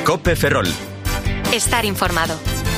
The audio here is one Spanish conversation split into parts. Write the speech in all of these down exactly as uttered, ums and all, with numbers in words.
COPE Ferrol. Estar informado.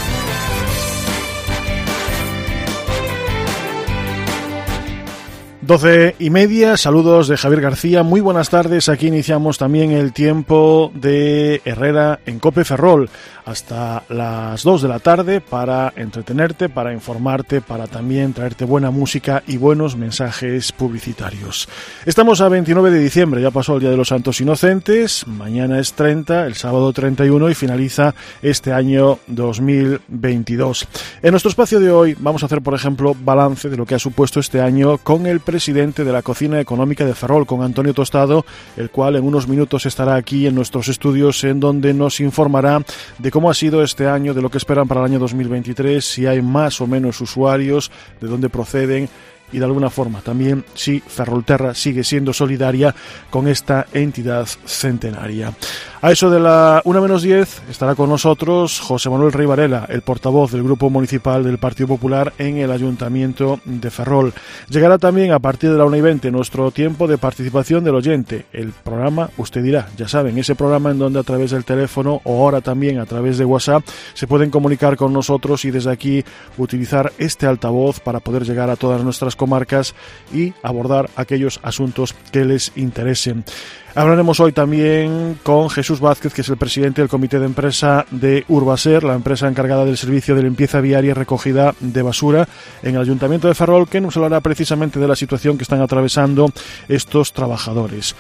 Doce y media, saludos de Javier García, muy buenas tardes, aquí iniciamos también el tiempo de Herrera en COPE Ferrol, hasta las dos de la tarde para entretenerte, para informarte, para también traerte buena música y buenos mensajes publicitarios. Estamos a veintinueve de diciembre, ya pasó el Día de los Santos Inocentes, mañana es treinta, el sábado treinta y uno y finaliza este año dos mil veintidós. En nuestro espacio de hoy vamos a hacer, por ejemplo, balance de lo que ha supuesto este año con el presidente presidente de la Cocina Económica de Ferrol, con Antonio Tostado, el cual en unos minutos estará aquí en nuestros estudios, en donde nos informará de cómo ha sido este año, de lo que esperan para el año dos mil veintitrés, si hay más o menos usuarios, de dónde proceden y de alguna forma también si Ferrolterra sigue siendo solidaria con esta entidad centenaria. A eso de la una menos diez estará con nosotros José Manuel Rey Varela, el portavoz del Grupo Municipal del Partido Popular en el Ayuntamiento de Ferrol. Llegará también a partir de la una y veinte nuestro tiempo de participación del oyente, el programa Usted Dirá, ya saben, ese programa en donde a través del teléfono o ahora también a través de WhatsApp se pueden comunicar con nosotros y desde aquí utilizar este altavoz para poder llegar a todas nuestras comarcas y abordar aquellos asuntos que les interesen. Hablaremos hoy también con Jesús Vázquez, que es el presidente del Comité de Empresa de Urbaser, la empresa encargada del servicio de limpieza viaria y recogida de basura en el Ayuntamiento de Ferrol, que nos hablará precisamente de la situación que están atravesando estos trabajadores.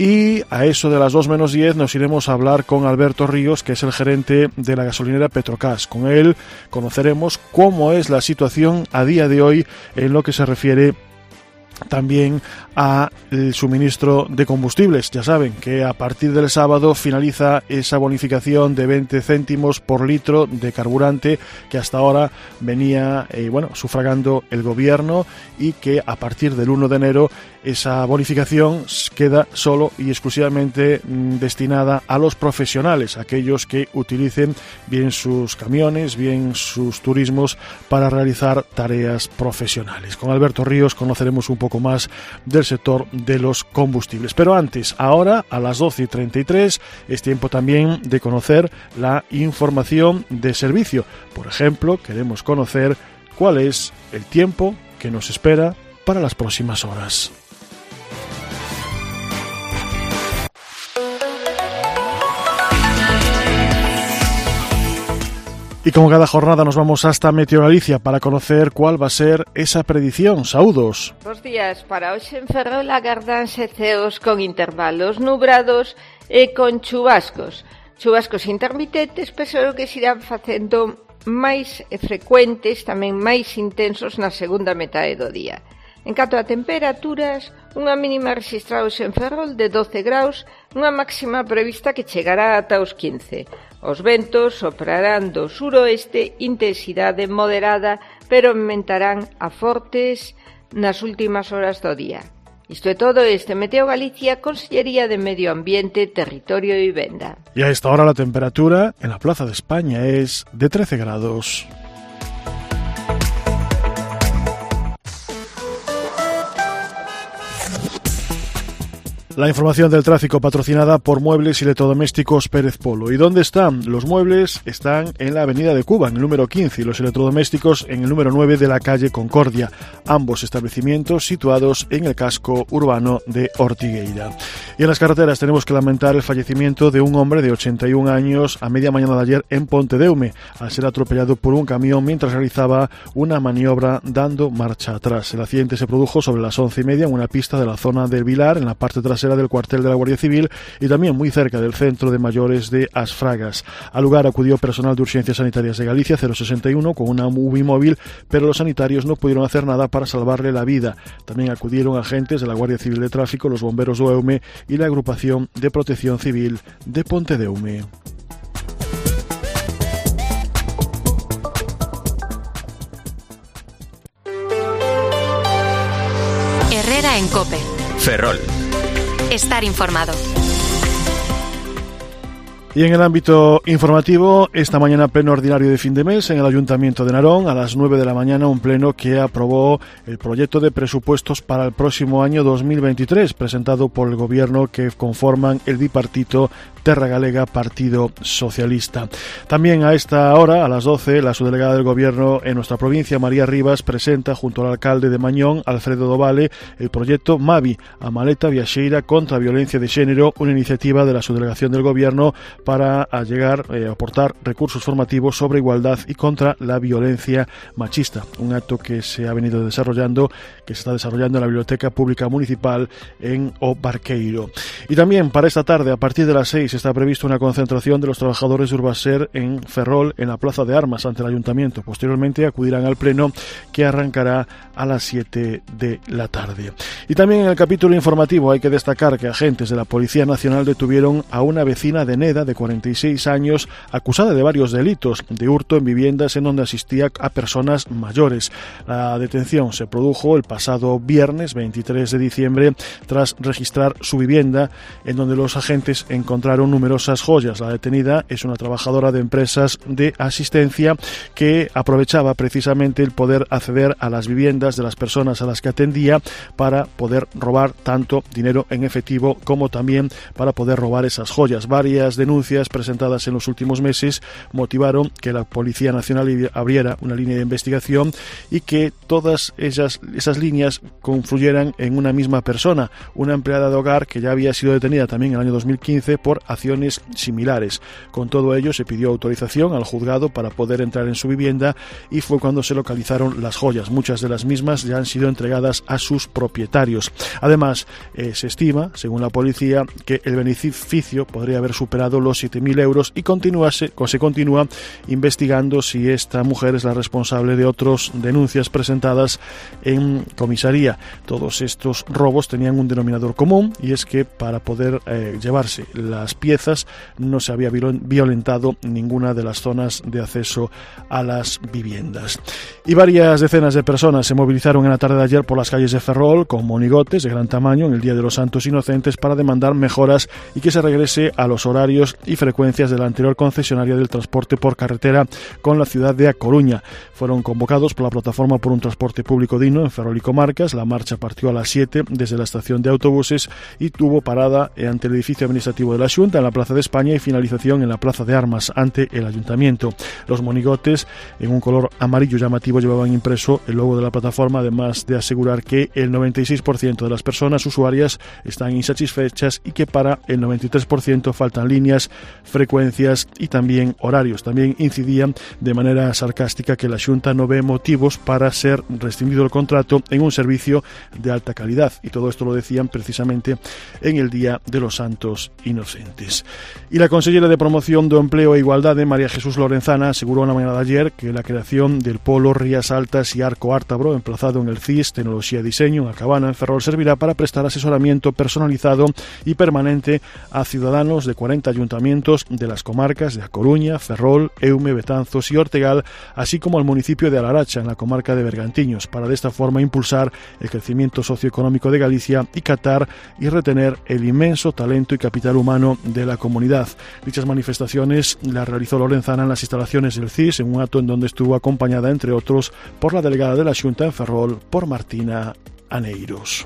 Y a eso de las dos menos diez nos iremos a hablar con Alberto Ríos, que es el gerente de la gasolinera Petrocas. Con él conoceremos cómo es la situación a día de hoy en lo que se refiere también a el suministro de combustibles. Ya saben que a partir del sábado finaliza esa bonificación de veinte céntimos por litro de carburante que hasta ahora venía eh, bueno, sufragando el gobierno, y que a partir del uno de enero esa bonificación queda solo y exclusivamente mmm, destinada a los profesionales, aquellos que utilicen bien sus camiones, bien sus turismos para realizar tareas profesionales. Con Alberto Ríos conoceremos un poco más del sector de los combustibles. Pero antes, ahora a las doce y treinta y tres, es tiempo también de conocer la información de servicio. Por ejemplo, queremos conocer cuál es el tiempo que nos espera para las próximas horas. Y como cada jornada nos vamos hasta Meteoralicia para conocer cuál va a ser esa predicción. Saúdos. Bos días. Para hoxe en Ferrol agardanse ceos con intervalos nubrados e con chubascos. Chubascos intermitentes, pero que se irán facendo máis frecuentes, tamén máis intensos na segunda metade do día. En canto a temperaturas, unha mínima rexistrados en Ferrol de doce graus, unha máxima prevista que chegará ata os quince. Os ventos soprarán do suroeste, intensidade moderada, pero aumentarán a fortes nas últimas horas do día. Isto é todo, este Meteo Galicia, Consellería de Medio Ambiente, Territorio e Vivenda. Y a esta hora la temperatura en la Plaza de España es de trece grados. La información del tráfico patrocinada por Muebles y Electrodomésticos Pérez Polo. ¿Y dónde están? Los muebles están en la avenida de Cuba, en el número quince, y los electrodomésticos en el número nueve de la calle Concordia. Ambos establecimientos situados en el casco urbano de Ortigueira. Y en las carreteras tenemos que lamentar el fallecimiento de un hombre de ochenta y un años a media mañana de ayer en Pontedeume, al ser atropellado por un camión mientras realizaba una maniobra dando marcha atrás. El accidente se produjo sobre las once y media en una pista de la zona del Vilar, en la parte trasera del cuartel de la Guardia Civil y también muy cerca del centro de mayores de As Fragas. Al lugar acudió personal de urgencias sanitarias de Galicia cero sesenta y uno con una U B I móvil, pero los sanitarios no pudieron hacer nada para salvarle la vida. También acudieron agentes de la Guardia Civil de Tráfico, los bomberos do Eume y la Agrupación de Protección Civil de Pontedeume. Herrera en COPE. Ferrol. Estar informado. Y en el ámbito informativo, esta mañana pleno ordinario de fin de mes en el Ayuntamiento de Narón, a las nueve de la mañana, un pleno que aprobó el proyecto de presupuestos para el próximo año dos mil veintitrés, presentado por el Gobierno, que conforman el bipartito Terra Galega Partido Socialista. También a esta hora, a las doce, la subdelegada del Gobierno en nuestra provincia, María Rivas, presenta junto al alcalde de Mañón, Alfredo Dovale, el proyecto MAVI, a Maleta Viaxeira contra a Violencia de Xénero, una iniciativa de la subdelegación del Gobierno para llegar a eh, aportar recursos formativos sobre igualdad y contra la violencia machista. Un acto que se ha venido desarrollando, que se está desarrollando en la Biblioteca Pública Municipal en O Barqueiro. Y también para esta tarde, a partir de las seis, está previsto una concentración de los trabajadores de Urbaser en Ferrol, en la Plaza de Armas, ante el Ayuntamiento. Posteriormente acudirán al pleno, que arrancará a las siete de la tarde. Y también en el capítulo informativo hay que destacar que agentes de la Policía Nacional detuvieron a una vecina de Neda de cuarenta y seis años, acusada de varios delitos de hurto en viviendas en donde asistía a personas mayores. La detención se produjo el pasado viernes veintitrés de diciembre tras registrar su vivienda, en donde los agentes encontraron numerosas joyas. La detenida es una trabajadora de empresas de asistencia que aprovechaba precisamente el poder acceder a las viviendas de las personas a las que atendía para poder robar tanto dinero en efectivo como también para poder robar esas joyas. Varias denuncias presentadas en los últimos meses motivaron que la Policía Nacional abriera una línea de investigación y que todas ellas, esas líneas confluyeran en una misma persona, una empleada de hogar que ya había sido detenida también en el año dos mil quince por acciones similares. Con todo ello se pidió autorización al juzgado para poder entrar en su vivienda y fue cuando se localizaron las joyas. Muchas de las mismas ya han sido entregadas a sus propietarios. Además, eh, se estima, según la policía, que el beneficio podría haber superado los siete mil euros y continuase, se continúa investigando si esta mujer es la responsable de otras denuncias presentadas en comisaría. Todos estos robos tenían un denominador común, y es que para poder eh, llevarse las piezas no se había violentado ninguna de las zonas de acceso a las viviendas. Y varias decenas de personas se movilizaron en la tarde de ayer por las calles de Ferrol con monigotes de gran tamaño en el Día de los Santos Inocentes para demandar mejoras y que se regrese a los horarios y frecuencias de la anterior concesionaria del transporte por carretera con la ciudad de A Coruña. Fueron convocados por la Plataforma por un Transporte Público Digno en Ferrol y Comarcas. La marcha partió a las siete desde la estación de autobuses y tuvo parada ante el edificio administrativo de la Xunta en la Plaza de España y finalización en la Plaza de Armas ante el Ayuntamiento. Los monigotes, en un color amarillo llamativo, llevaban impreso el logo de la plataforma, además de asegurar que el noventa y seis por ciento de las personas usuarias están insatisfechas y que para el noventa y tres por ciento faltan líneas, frecuencias y también horarios. También incidían de manera sarcástica que la Xunta no ve motivos para ser rescindido el contrato en un servicio de alta calidad, y todo esto lo decían precisamente en el Día de los Santos Inocentes. Y la consellera de Promoción do Empleo e Igualdade, María Jesús Lorenzana, aseguró en la mañana de ayer que la creación del polo Rías Altas y Arco Ártabro, emplazado en el C I S Tecnología y Diseño, en Acabana, en Ferrol, servirá para prestar asesoramiento personalizado y permanente a ciudadanos de cuarenta ayuntamientos de las comarcas de A Coruña, Ferrol, Eume, Betanzos y Ortegal, así como al municipio de Alaracha, en la comarca de Bergantiños, para de esta forma impulsar el crecimiento socioeconómico de Galicia y captar y retener el inmenso talento y capital humano de la comunidad. Dichas manifestaciones las realizó Lorenzana en las instalaciones del C I S, en un acto en donde estuvo acompañada, entre otros, por la delegada de la Xunta en Ferrol, por Martina Aneiros.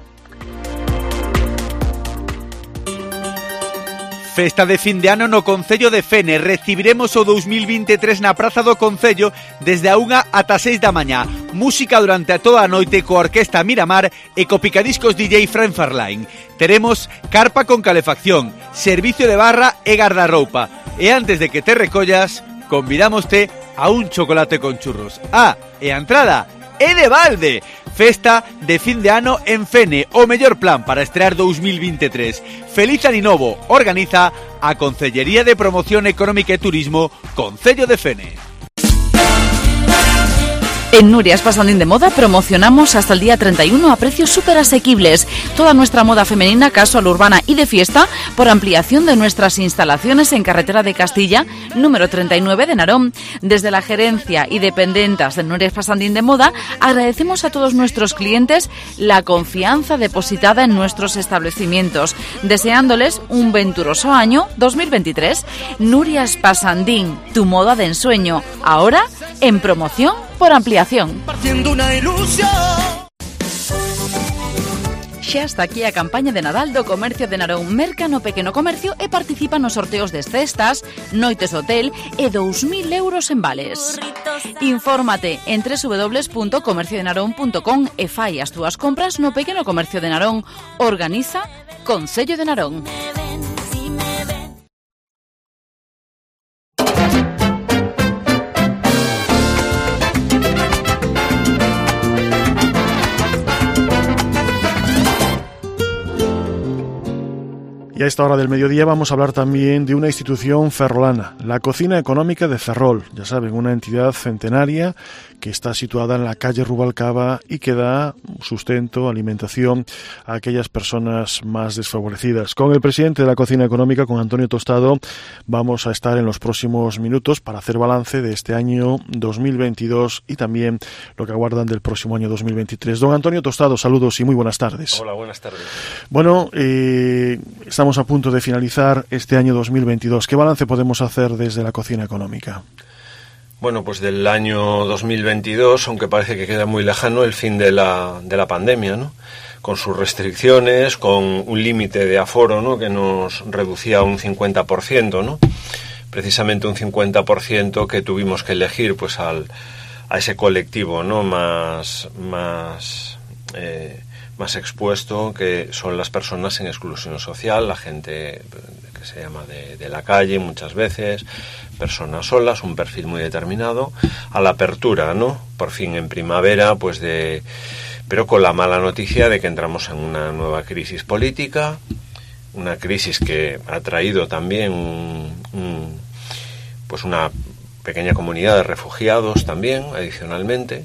Festa de fin de ano no Concello de Fene. Recibiremos o dos mil veintitrés na Praza do Concello desde a unha ata seis da mañá. Música durante a toda a noite coa Orquesta Miramar e co Picadiscos D J Fran Farline. Teremos carpa con calefacción, servicio de barra e gardarroupa. E antes de que te recollas, convidámoste a un chocolate con churros. Ah, e a entrada é de balde. Festa de fin de ano en Fene, o mellor plan para estrear dos mil veintitrés. Feliz Aninovo, organiza a Concellería de Promoción Económica e Turismo, Concello de Fene. En Nurias Pasandín de Moda promocionamos hasta el día treinta y uno a precios súper asequibles toda nuestra moda femenina, casual, urbana y de fiesta, por ampliación de nuestras instalaciones en Carretera de Castilla, número treinta y nueve de Narón. Desde la gerencia y dependentas de Nurias Pasandín de Moda agradecemos a todos nuestros clientes la confianza depositada en nuestros establecimientos, deseándoles un venturoso año dos mil veintitrés. Nurias Pasandín, tu moda de ensueño, ahora en promoción por ampliación. Xa está aquí a campaña de Nadal do Comercio de Narón. Merca no pequeno comercio e participa nos sorteos de cestas, noites hotel e dous mil euros en vales. Infórmate en doble u doble u doble u punto comercio de narón punto com e fai as túas compras no pequeno comercio de Narón. Organiza Concello de Narón. Y a esta hora del mediodía vamos a hablar también de una institución ferrolana, la Cocina Económica de Ferrol. Ya saben, una entidad centenaria que está situada en la calle Rubalcaba y que da sustento, alimentación a aquellas personas más desfavorecidas. Con el presidente de la Cocina Económica, con Antonio Tostado, vamos a estar en los próximos minutos para hacer balance de este año dos mil veintidós y también lo que aguardan del próximo año dos mil veintitrés. Don Antonio Tostado, saludos y muy buenas tardes. Hola, buenas tardes. Bueno, eh, estamos a punto de finalizar este año dos mil veintidós. ¿Qué balance podemos hacer desde la Cocina Económica? Bueno, pues del año dos mil veintidós, aunque parece que queda muy lejano, el fin de la, de la pandemia, ¿no? Con sus restricciones, con un límite de aforo, ¿no? Que nos reducía a un cincuenta por ciento, ¿no? Precisamente un cincuenta por ciento que tuvimos que elegir, pues, al, a ese colectivo, ¿no? Más, más, eh, más expuesto, que son las personas en exclusión social, la gente que se llama de, de la calle muchas veces, personas solas, un perfil muy determinado, a la apertura, ¿no? Por fin en primavera, pues de... pero con la mala noticia de que entramos en una nueva crisis política, una crisis que ha traído también un, un, pues una pequeña comunidad de refugiados también, adicionalmente.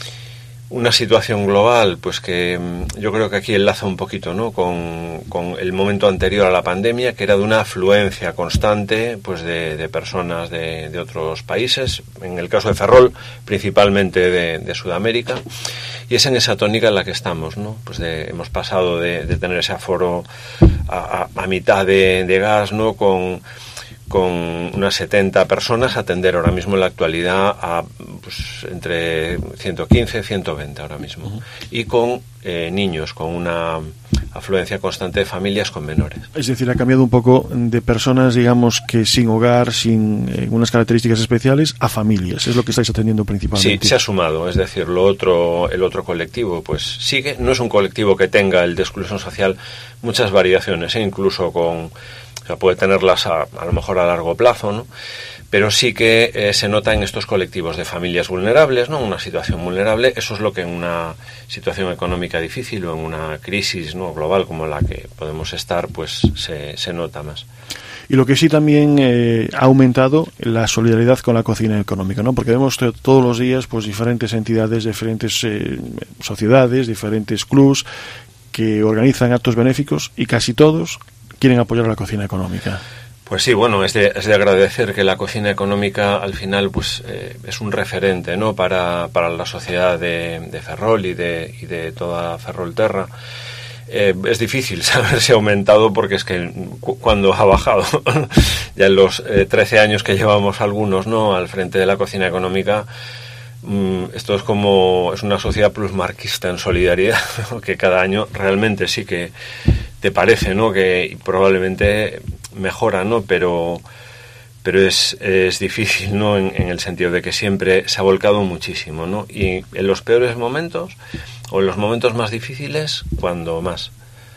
Una situación global, pues que yo creo que aquí enlaza un poquito, ¿no? con, con el momento anterior a la pandemia, que era de una afluencia constante, pues de, de personas de, de otros países, en el caso de Ferrol, principalmente de, de Sudamérica, y es en esa tónica en la que estamos, ¿no? Pues de, hemos pasado de, de tener ese aforo a, a, a mitad de, de gas, ¿no? Con con unas setenta personas, atender ahora mismo en la actualidad a pues entre ciento quince y ciento veinte ahora mismo. Uh-huh. Y con eh, niños, con una afluencia constante de familias con menores. Es decir, ha cambiado un poco de personas, digamos, que sin hogar, sin eh, unas características especiales, a familias. Es lo que estáis atendiendo principalmente. Sí, se ha sumado. Es decir, lo otro, el otro colectivo, pues sigue. No es un colectivo que tenga el de exclusión social muchas variaciones, ¿eh? Incluso con... O sea, puede tenerlas a, a lo mejor a largo plazo, ¿no? Pero sí que eh, se nota en estos colectivos de familias vulnerables, ¿no? Una situación vulnerable, eso es lo que en una situación económica difícil o en una crisis, ¿no? global como la que podemos estar, pues se, se nota más. Y lo que sí también eh, ha aumentado la solidaridad con la Cocina Económica, ¿no? Porque vemos todos los días pues diferentes entidades, diferentes eh, sociedades, diferentes clubs que organizan actos benéficos y casi todos quieren apoyar a la Cocina Económica. Pues sí, bueno, es de, es de agradecer que la Cocina Económica al final pues eh, es un referente, ¿no? para, para la sociedad de, de Ferrol y de, y de toda Ferrolterra. Eh, es difícil saber si ha aumentado porque es que cu- cuando ha bajado ya en los eh, trece años que llevamos algunos, ¿no? al frente de la Cocina Económica. Esto es como, es una sociedad plusmarquista en solidaridad, ¿no? Que cada año realmente sí que te parece, ¿no? Que probablemente mejora, ¿no? Pero, pero es, es difícil, ¿no? En, en el sentido de que siempre se ha volcado muchísimo, ¿no? Y en los peores momentos, o en los momentos más difíciles, cuando más.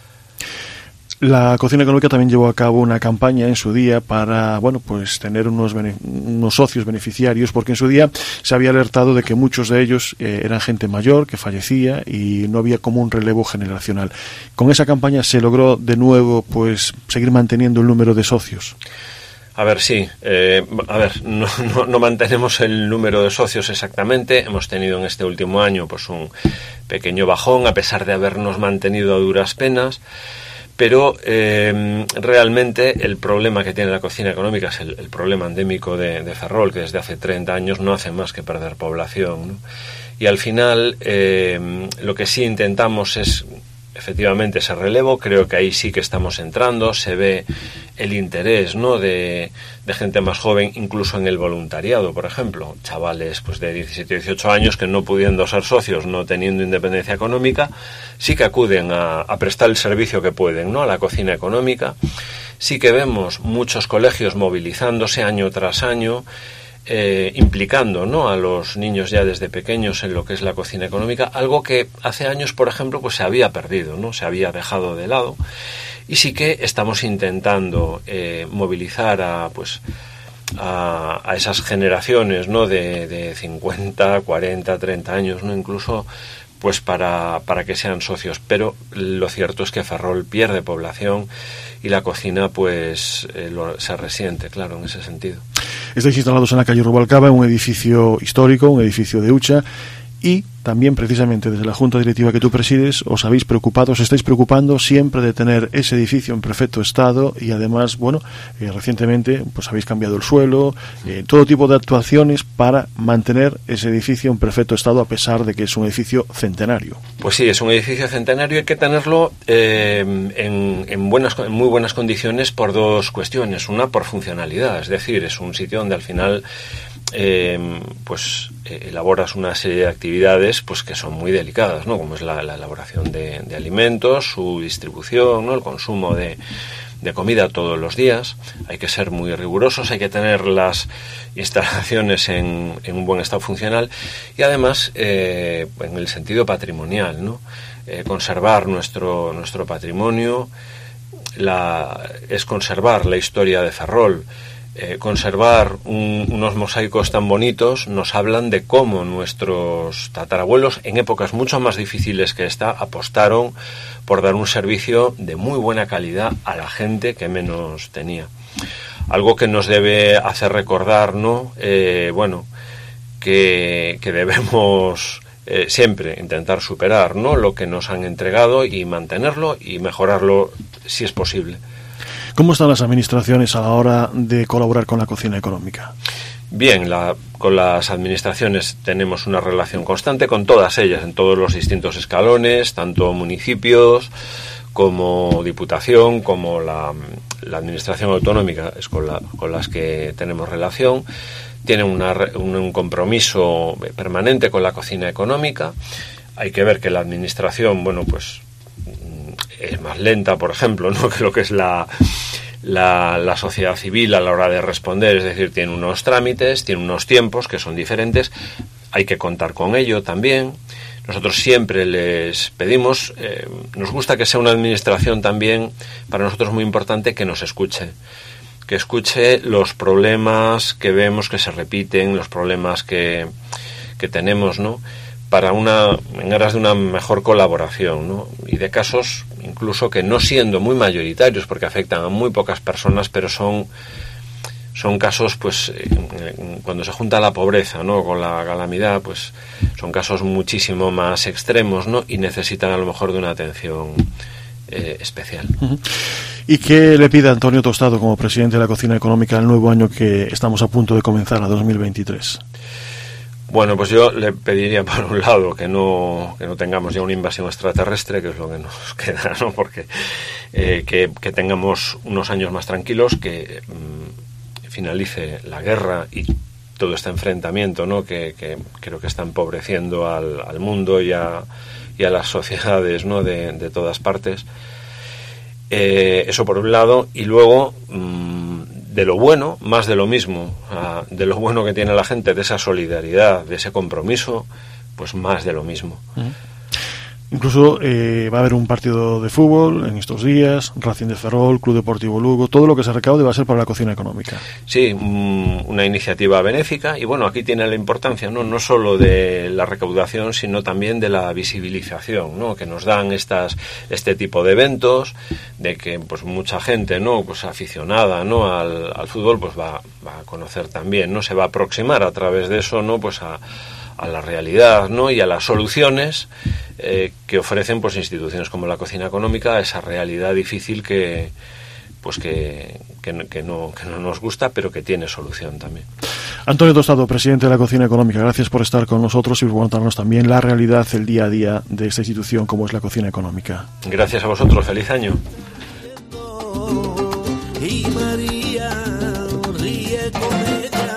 La Cocina Económica también llevó a cabo una campaña en su día para, bueno, pues tener unos, bene- unos socios beneficiarios, porque en su día se había alertado de que muchos de ellos eh, eran gente mayor que fallecía y no había como un relevo generacional. Con esa campaña se logró de nuevo, pues, seguir manteniendo el número de socios. A ver, sí. Eh, a ver, no, no, no mantenemos el número de socios exactamente. Hemos tenido en este último año, pues, un pequeño bajón, a pesar de habernos mantenido a duras penas. Pero eh, realmente el problema que tiene la Cocina Económica es el, el problema endémico de, de Ferrol, que desde hace treinta años no hace más que perder población, ¿no? Y al final eh, lo que sí intentamos es efectivamente ese relevo. Creo que ahí sí que estamos entrando, se ve el interés, ¿no?, de, de gente más joven, incluso en el voluntariado, por ejemplo, chavales pues de diecisiete, dieciocho años que no pudiendo ser socios, no teniendo independencia económica, sí que acuden a, a prestar el servicio que pueden, ¿no?, a la cocina económica. Sí que vemos muchos colegios movilizándose año tras año, Eh, implicando, ¿no?, a los niños ya desde pequeños en lo que es la cocina económica, algo que hace años, por ejemplo, pues se había perdido, ¿no?, se había dejado de lado, y sí que estamos intentando eh, movilizar a pues a, a esas generaciones, ¿no?, de, de cincuenta, cuarenta, treinta años, ¿no?, incluso pues para, para que sean socios, pero lo cierto es que Ferrol pierde población y la cocina pues eh, lo, se resiente, claro, en ese sentido. Estáis instalados en la calle Rubalcaba, en un edificio histórico, un edificio de hucha, y también precisamente desde la Junta Directiva que tú presides os habéis preocupado, os estáis preocupando siempre de tener ese edificio en perfecto estado, y además, bueno, eh, recientemente pues habéis cambiado el suelo, eh, todo tipo de actuaciones para mantener ese edificio en perfecto estado a pesar de que es un edificio centenario. Pues sí, es un edificio centenario y hay que tenerlo eh, en, en, buenas, en muy buenas condiciones por dos cuestiones. Una, por funcionalidad, es decir, es un sitio donde al final Eh, pues eh, elaboras una serie de actividades pues que son muy delicadas, ¿no?, como es la, la elaboración de, de alimentos, su distribución, ¿no?, el consumo de, de comida todos los días. Hay que ser muy rigurosos, hay que tener las instalaciones en, en un buen estado funcional y además eh, en el sentido patrimonial, ¿no?, eh, conservar nuestro nuestro patrimonio, la, es conservar la historia de Ferrol. Eh, conservar un, unos mosaicos tan bonitos nos hablan de cómo nuestros tatarabuelos, en épocas mucho más difíciles que esta, apostaron por dar un servicio de muy buena calidad a la gente que menos tenía. Algo que nos debe hacer recordar, ¿no?, eh, bueno, que, que debemos eh, siempre intentar superar, ¿no?, lo que nos han entregado y mantenerlo y mejorarlo si es posible. ¿Cómo están las administraciones a la hora de colaborar con la cocina económica? Bien, la, con las administraciones tenemos una relación constante con todas ellas, en todos los distintos escalones, tanto municipios como diputación, como la, la administración autonómica, es con, la, con las que tenemos relación. Tienen una, un, un compromiso permanente con la cocina económica. Hay que ver que la administración, bueno, pues es más lenta, por ejemplo, ¿no?, que lo que es la, la, la sociedad civil a la hora de responder, es decir, tiene unos trámites, tiene unos tiempos que son diferentes, hay que contar con ello también. Nosotros siempre les pedimos, eh, nos gusta que sea una administración también, para nosotros muy importante, que nos escuche, que escuche los problemas que vemos que se repiten, los problemas que, que tenemos, ¿no?, para una, en aras de una mejor colaboración, ¿no?, y de casos incluso que no siendo muy mayoritarios porque afectan a muy pocas personas, pero son son casos pues eh, cuando se junta la pobreza, ¿no?, con la calamidad, pues son casos muchísimo más extremos, ¿no?, y necesitan a lo mejor de una atención eh, especial. Uh-huh. ¿Y qué le pide Antonio Tostado como presidente de la Cocina Económica el nuevo año que estamos a punto de comenzar, a dos mil veintitrés? Bueno, pues yo le pediría, por un lado, que no que no tengamos ya una invasión extraterrestre, que es lo que nos queda, ¿no?, porque eh, que, que tengamos unos años más tranquilos, que mmm, finalice la guerra y todo este enfrentamiento, ¿no?, que, que creo que está empobreciendo al, al mundo y a, y a las sociedades, ¿no?, de, de todas partes. Eh, eso por un lado, y luego mmm, de lo bueno, más de lo mismo, uh, de lo bueno que tiene la gente, de esa solidaridad, de ese compromiso, pues más de lo mismo. Uh-huh. Incluso eh, va a haber un partido de fútbol en estos días, Racing de Ferrol, Club Deportivo Lugo, todo lo que se recaude va a ser para la cocina económica. Sí, una iniciativa benéfica y bueno, aquí tiene la importancia, no no solo de la recaudación, sino también de la visibilización, ¿no?, que nos dan estas este tipo de eventos, de que pues mucha gente, ¿no?, pues aficionada, ¿no?, al, al fútbol, pues va, va a conocer también, ¿no?, se va a aproximar a través de eso, ¿no?, pues a a la realidad, ¿no?, y a las soluciones eh, que ofrecen pues instituciones como la cocina económica, a esa realidad difícil que pues que, que, que, no, que no nos gusta, pero que tiene solución también. Antonio Tostado, presidente de la Cocina Económica, gracias por estar con nosotros y por contarnos también la realidad, el día a día de esta institución como es la Cocina Económica. Gracias a vosotros, feliz año. y María ríe con ella.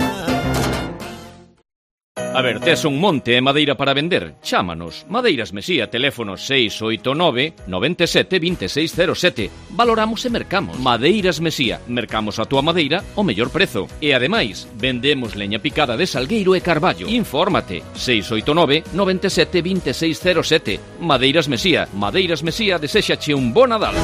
A ver, tes un monte e madeira para vender? Chámanos. Madeiras Mesía, teléfono seis oito nove, nove sete, dos seis cero sete. Valoramos e mercamos. Madeiras Mesía. Mercamos a túa madeira o mellor prezo. E ademais, vendemos leña picada de salgueiro e carballo. Infórmate. seis oito nove, nove sete, dos seis cero sete. Madeiras Mesía. Madeiras Mesía deséxache un bo Nadal.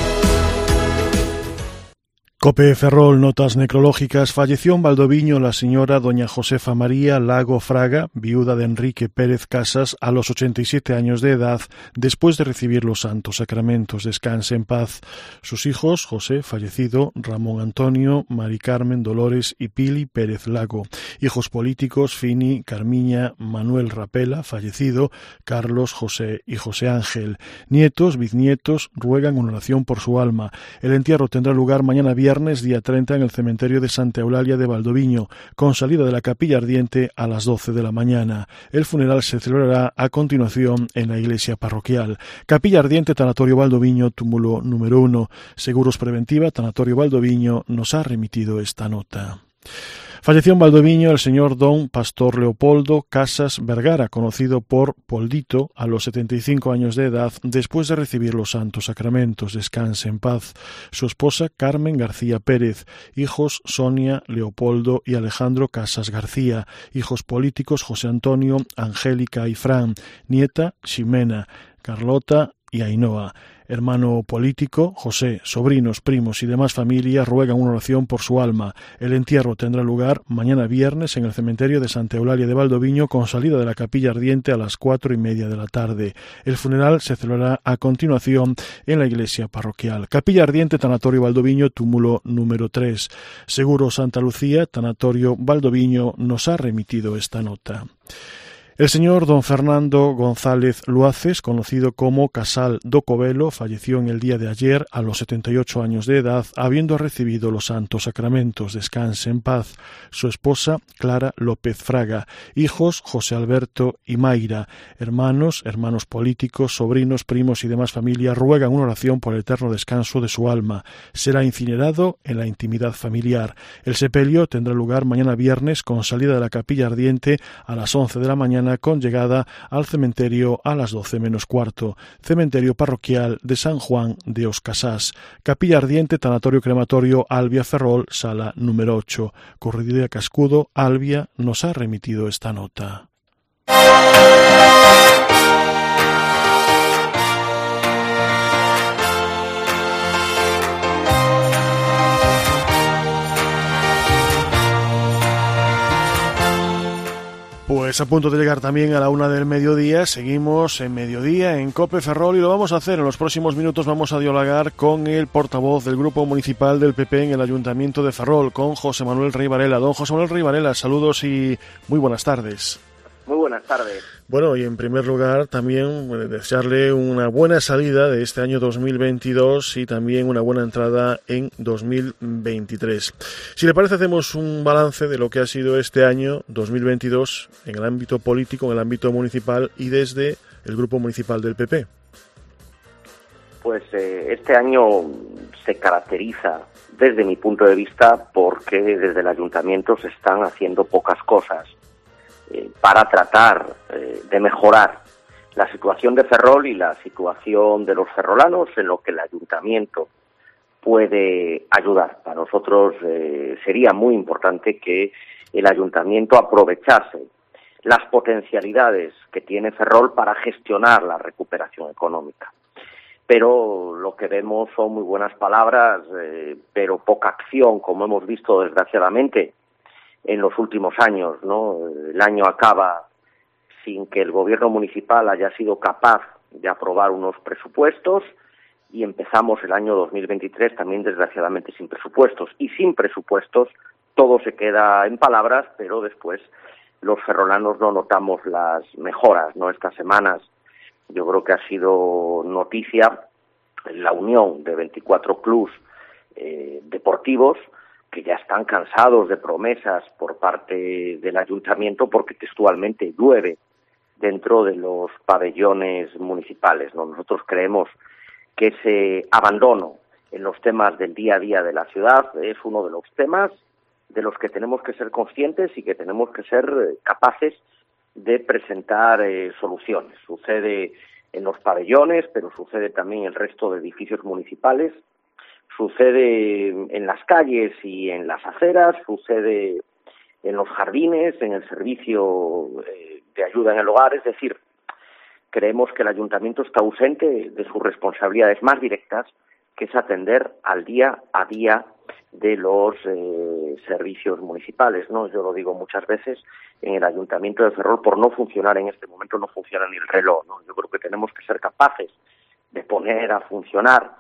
Cope Ferrol, notas necrológicas. Falleció en Valdoviño la señora doña Josefa María Lago Fraga, viuda de Enrique Pérez Casas, a los ochenta y siete años de edad, después de recibir los santos sacramentos. Descanse en paz. Sus hijos, José, fallecido, Ramón Antonio, Mari Carmen, Dolores y Pili Pérez Lago. Hijos políticos, Fini, Carmiña, Manuel Rapela, fallecido, Carlos, José y José Ángel. Nietos, bisnietos, ruegan una oración por su alma. El entierro tendrá lugar mañana viernes Viernes, día treinta, en el cementerio de Santa Eulalia de Valdoviño, con salida de la capilla ardiente a las doce de la mañana. El funeral se celebrará a continuación en la iglesia parroquial. Capilla ardiente, Tanatorio Valdoviño, túmulo número uno. Seguros Preventiva, Tanatorio Valdoviño, nos ha remitido esta nota. Falleció en Valdoviño el señor don Pastor Leopoldo Casas Vergara, conocido por Poldito, a los setenta y cinco años de edad, después de recibir los santos sacramentos. Descanse en paz. Su esposa Carmen García Pérez, hijos Sonia, Leopoldo y Alejandro Casas García, hijos políticos José Antonio, Angélica y Fran, nieta Ximena, Carlota y Ainhoa. Hermano político, José, sobrinos, primos y demás familias ruegan una oración por su alma. El entierro tendrá lugar mañana viernes en el cementerio de Santa Eulalia de Valdoviño, con salida de la capilla ardiente a las cuatro y media de la tarde. El funeral se celebrará a continuación en la iglesia parroquial. Capilla ardiente, Tanatorio Valdoviño, túmulo número tres. Seguro Santa Lucía, Tanatorio Valdoviño, nos ha remitido esta nota. El señor don Fernando González Luaces, conocido como Casal do Covelo, falleció en el día de ayer a los setenta y ocho años de edad, habiendo recibido los santos sacramentos. Descanse en paz. Su esposa, Clara López Fraga, hijos José Alberto y Mayra, hermanos, hermanos políticos, sobrinos, primos y demás familias ruegan una oración por el eterno descanso de su alma. Será incinerado en la intimidad familiar. El sepelio tendrá lugar mañana viernes, con salida de la capilla ardiente a las once de la mañana, con llegada al cementerio a las doce menos cuarto. Cementerio parroquial de San Juan de Os Casás. Capilla ardiente, Tanatorio Crematorio Albia Ferrol, sala número ocho. Correduría Cascudo, Albia, nos ha remitido esta nota. Pues a punto de llegar también a la una del mediodía, seguimos en mediodía en Cope Ferrol y lo vamos a hacer en los próximos minutos. Vamos a dialogar con el portavoz del Grupo Municipal del P P en el Ayuntamiento de Ferrol, con José Manuel Rey Varela. Don José Manuel Rey Varela, saludos y muy buenas tardes. Muy buenas tardes. Bueno, y en primer lugar también bueno, desearle una buena salida de este año dos mil veintidós y también una buena entrada en dos mil veintitrés. Si le parece, hacemos un balance de lo que ha sido este año dos mil veintidós en el ámbito político, en el ámbito municipal y desde el Grupo Municipal del P P. Pues eh, este año se caracteriza, desde mi punto de vista, porque desde el Ayuntamiento se están haciendo pocas cosas Eh, para tratar eh, de mejorar la situación de Ferrol y la situación de los ferrolanos, en lo que el Ayuntamiento puede ayudar. Para nosotros eh, sería muy importante que el Ayuntamiento aprovechase las potencialidades que tiene Ferrol para gestionar la recuperación económica. Pero lo que vemos son muy buenas palabras, eh, pero poca acción, como hemos visto desgraciadamente en los últimos años, ¿no? El año acaba sin que el gobierno municipal haya sido capaz de aprobar unos presupuestos y empezamos el año dos mil veintitrés también desgraciadamente sin presupuestos. Y sin presupuestos todo se queda en palabras, pero después los ferrolanos no notamos las mejoras, ¿no? Estas semanas yo creo que ha sido noticia la unión de veinticuatro clubs eh, deportivos que ya están cansados de promesas por parte del Ayuntamiento, porque textualmente llueve dentro de los pabellones municipales, ¿no? Nosotros creemos que ese abandono en los temas del día a día de la ciudad, es uno de los temas de los que tenemos que ser conscientes y que tenemos que ser eh, capaces de presentar eh, soluciones. Sucede en los pabellones, pero sucede también en el resto de edificios municipales, sucede en las calles y en las aceras, sucede en los jardines, en el servicio eh, de ayuda en el hogar. Es decir, creemos que el ayuntamiento está ausente de sus responsabilidades más directas, que es atender al día a día de los eh, servicios municipales, ¿no? Yo lo digo muchas veces, en el Ayuntamiento de Ferrol, por no funcionar en este momento, no funciona ni el reloj, ¿no? Yo creo que tenemos que ser capaces de poner a funcionar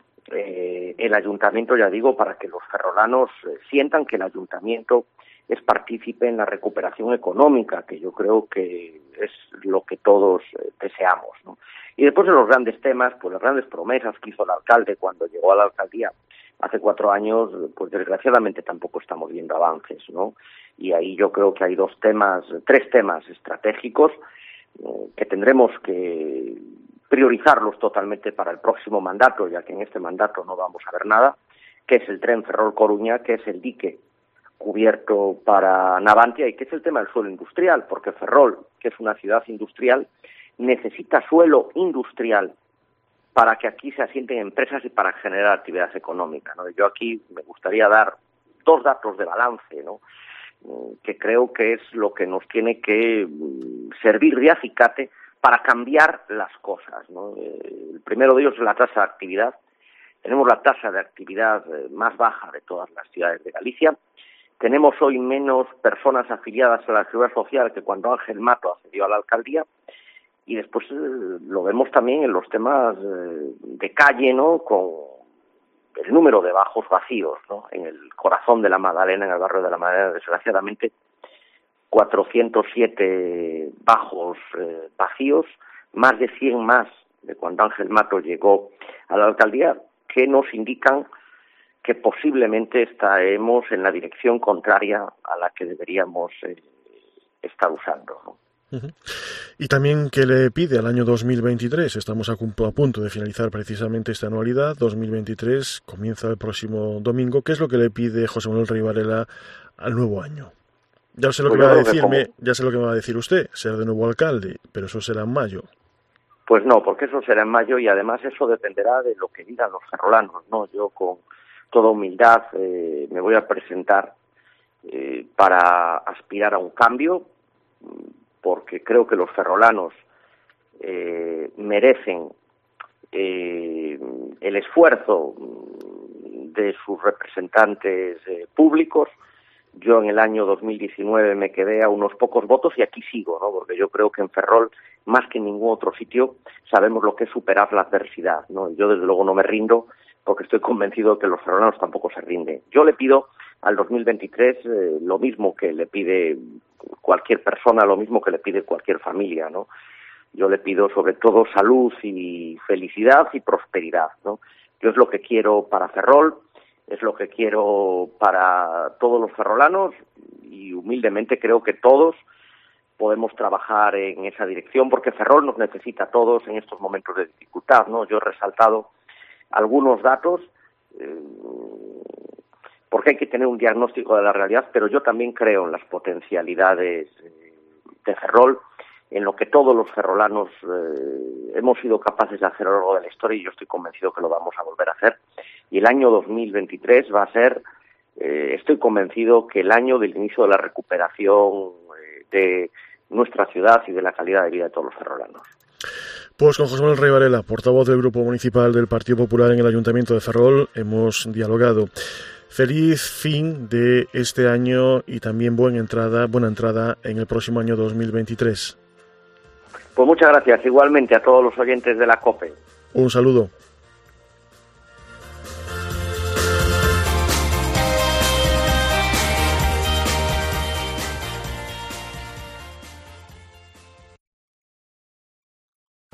eh, el Ayuntamiento, ya digo, para que los ferrolanos eh, sientan que el Ayuntamiento es partícipe en la recuperación económica, que yo creo que es lo que todos eh, deseamos, ¿no? Y después de los grandes temas, pues las grandes promesas que hizo el alcalde cuando llegó a la alcaldía hace cuatro años, pues desgraciadamente tampoco estamos viendo avances, ¿no? Y ahí yo creo que hay dos temas, tres temas estratégicos eh, que tendremos que priorizarlos totalmente para el próximo mandato, ya que en este mandato no vamos a ver nada, que es el tren Ferrol-Coruña, que es el dique cubierto para Navantia y que es el tema del suelo industrial, porque Ferrol, que es una ciudad industrial, necesita suelo industrial para que aquí se asienten empresas y para generar actividad económica, ¿no? Yo aquí me gustaría dar dos datos de balance, ¿no?, que creo que es lo que nos tiene que servir de acicate para cambiar las cosas, ¿no? El primero de ellos es la tasa de actividad. Tenemos la tasa de actividad más baja de todas las ciudades de Galicia. Tenemos hoy menos personas afiliadas a la Seguridad Social que cuando Ángel Mato accedió a la alcaldía. Y después eh, lo vemos también en los temas eh, de calle, ¿no?, con el número de bajos vacíos, ¿no? En el corazón de la Magdalena, en el barrio de la Magdalena, desgraciadamente, cuatrocientos siete bajos eh, vacíos, más de cien más de cuando Ángel Mato llegó a la alcaldía, que nos indican que posiblemente estaremos en la dirección contraria a la que deberíamos eh, estar usando, ¿no? Uh-huh. Y también, ¿qué le pide al año dos mil veintitrés? Estamos a, a punto de finalizar precisamente esta anualidad. dos mil veintitrés comienza el próximo domingo. ¿Qué es lo que le pide José Manuel Rey Varela al nuevo año? Ya sé lo pues que va a decirme, como... ya sé lo que me va a decir usted, ser de nuevo alcalde, pero eso será en mayo. Pues no, porque eso será en mayo y además eso dependerá de lo que digan los ferrolanos, ¿no? Yo con toda humildad eh, me voy a presentar eh, para aspirar a un cambio, porque creo que los ferrolanos eh, merecen eh, el esfuerzo de sus representantes eh, públicos. Yo en el año dos mil diecinueve me quedé a unos pocos votos y aquí sigo, ¿no? Porque yo creo que en Ferrol, más que en ningún otro sitio, sabemos lo que es superar la adversidad, ¿no? Yo desde luego no me rindo porque estoy convencido de que los ferrolanos tampoco se rinden. Yo le pido al dos mil veintitrés eh, lo mismo que le pide cualquier persona, lo mismo que le pide cualquier familia, ¿no? Yo le pido sobre todo salud y felicidad y prosperidad, ¿no? Yo es lo que quiero para Ferrol, es lo que quiero para todos los ferrolanos y humildemente creo que todos podemos trabajar en esa dirección porque Ferrol nos necesita a todos en estos momentos de dificultad, ¿no? Yo he resaltado algunos datos eh, porque hay que tener un diagnóstico de la realidad, pero yo también creo en las potencialidades eh, de Ferrol, en lo que todos los ferrolanos eh, hemos sido capaces de hacer a lo largo de la historia y yo estoy convencido que lo vamos a volver a hacer. Y el año dos mil veintitrés va a ser, eh, estoy convencido que el año del inicio de la recuperación eh, de nuestra ciudad y de la calidad de vida de todos los ferrolanos. Pues con José Manuel Rey Varela, portavoz del Grupo Municipal del Partido Popular en el Ayuntamiento de Ferrol, hemos dialogado. Feliz fin de este año y también buena entrada, buena entrada en el próximo año dos mil veintitrés. Pues muchas gracias, igualmente a todos los oyentes de la COPE. Un saludo.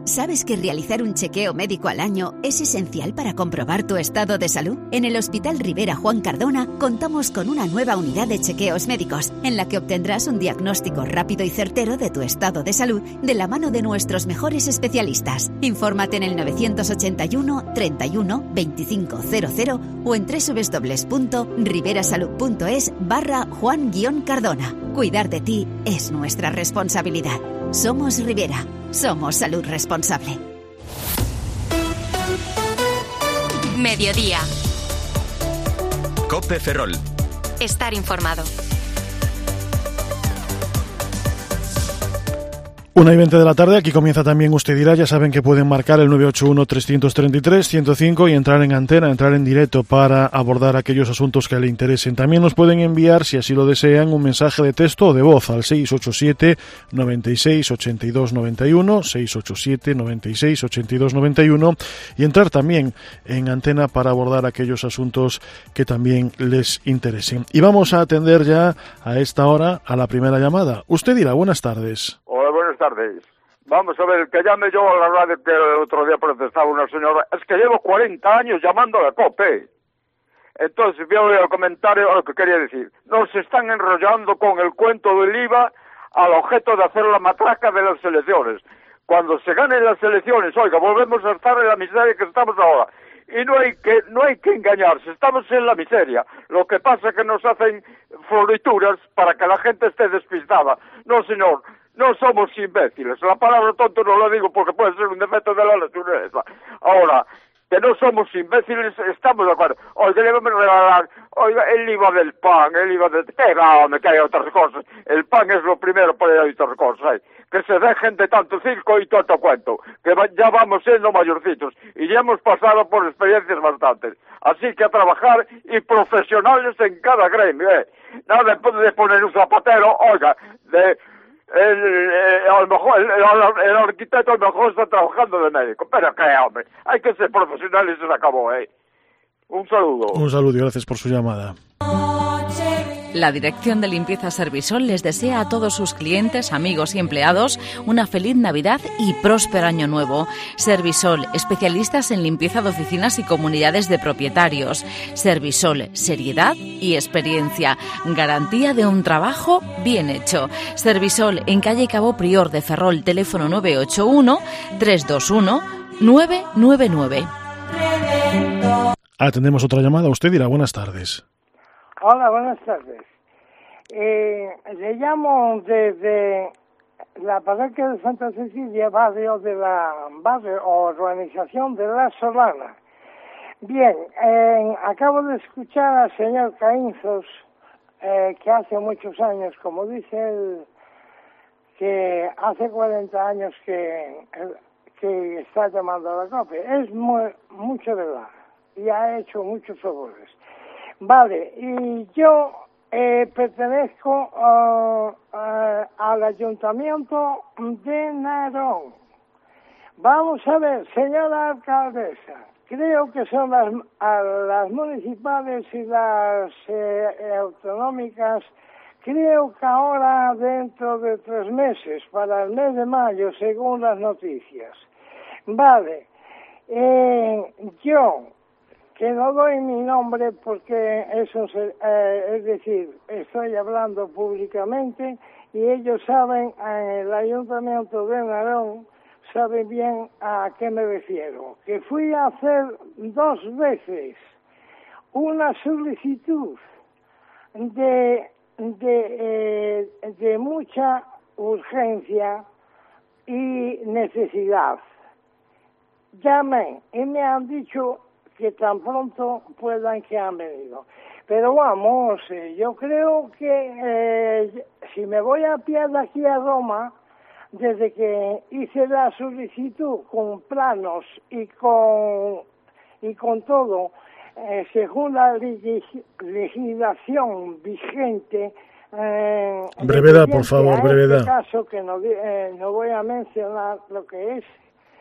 ¿Sabes que realizar un chequeo médico al año es esencial para comprobar tu estado de salud? En el Hospital Rivera Juan Cardona contamos con una nueva unidad de chequeos médicos en la que obtendrás un diagnóstico rápido y certero de tu estado de salud de la mano de nuestros mejores especialistas. Infórmate en el novecientos ochenta y uno, treinta y uno, veinticinco cero cero o en doble u doble u doble u punto riverasalud punto es barra Juan Cardona. Cuidar de ti es nuestra responsabilidad. Somos Rivera. Somos salud responsable. Mediodía. COPE Ferrol. Estar informado. Una y veinte de la tarde, aquí comienza también Usted Dirá. Ya saben que pueden marcar el nueve ocho uno, tres tres tres, uno cero cinco y entrar en antena, entrar en directo para abordar aquellos asuntos que le interesen. También nos pueden enviar, si así lo desean, un mensaje de texto o de voz al seis ocho siete, nueve seis, ocho dos nueve uno, seis ocho siete, nueve seis, ocho dos nueve uno y entrar también en antena para abordar aquellos asuntos que también les interesen. Y vamos a atender ya a esta hora a la primera llamada. Usted Dirá, buenas tardes. Hola, buenas tardes. Vamos a ver, que llame yo a la radio que el otro día protestaba una señora. Es que llevo cuarenta años llamando a la COPE. Entonces, voy al comentario a lo que quería decir. Nos están enrollando con el cuento del I V A al objeto de hacer la matraca de las elecciones. Cuando se ganen las elecciones, oiga, volvemos a estar en la miseria que estamos ahora. Y no hay que no hay que engañarse, estamos en la miseria. Lo que pasa es que nos hacen florituras para que la gente esté despistada. No, señor, no somos imbéciles. La palabra tonto no la digo porque puede ser un defecto de la naturaleza. Ahora, que no somos imbéciles, estamos de acuerdo. Oiga, debemos regalar, oiga, el I V A del pan, el I V A de... ¡Qué va, hombre, que hay otras cosas! El pan es lo primero, pero hay otras cosas, ¿eh? Que se dejen de tanto circo y tanto cuento, que ya vamos siendo mayorcitos y ya hemos pasado por experiencias bastantes. Así que a trabajar y profesionales en cada gremio, ¿eh? Nada de, de poner un zapatero, oiga, de... El, el, a lo mejor el, el, el arquitecto a lo mejor está trabajando de médico, pero qué, hombre, hay que ser profesional y se acabó, ¿eh? Un saludo. Un saludo y gracias por su llamada. La Dirección de Limpieza Servisol les desea a todos sus clientes, amigos y empleados una feliz Navidad y próspero año nuevo. Servisol, especialistas en limpieza de oficinas y comunidades de propietarios. Servisol, seriedad y experiencia. Garantía de un trabajo bien hecho. Servisol, en calle Cabo Prior de Ferrol, teléfono nueve ocho uno, tres dos uno, nueve nueve nueve. Atendemos otra llamada. Usted dirá, buenas tardes. Hola, buenas tardes. Eh, le llamo desde la parroquia de Santa Cecilia, barrio de la barrio o urbanización de La Solana. Bien, eh, acabo de escuchar al señor Caínzos, eh, que hace muchos años, como dice él, que hace cuarenta años que, que está llamando a la COPE. Es muy, mucho verdad y ha hecho muchos favores. Vale, y yo eh, pertenezco uh, uh, al Ayuntamiento de Narón. Vamos a ver, señora alcaldesa, creo que son las, a las municipales y las eh, autonómicas, creo que ahora dentro de tres meses, para el mes de mayo, según las noticias. Vale, eh, yo... que no doy mi nombre porque eso se, eh, es decir, estoy hablando públicamente y ellos saben, en el Ayuntamiento de Narón, saben bien a qué me refiero. Que fui a hacer dos veces una solicitud de, de, eh, de mucha urgencia y necesidad. Llamé y me han dicho que tan pronto puedan que han venido. Pero vamos, eh, yo creo que eh, si me voy a pie de aquí a Roma, desde que hice la solicitud con planos y con y con todo, eh, según la legis- legislación vigente, eh, brevedad, por favor, brevedad. En este caso, que no, eh, no voy a mencionar lo que es.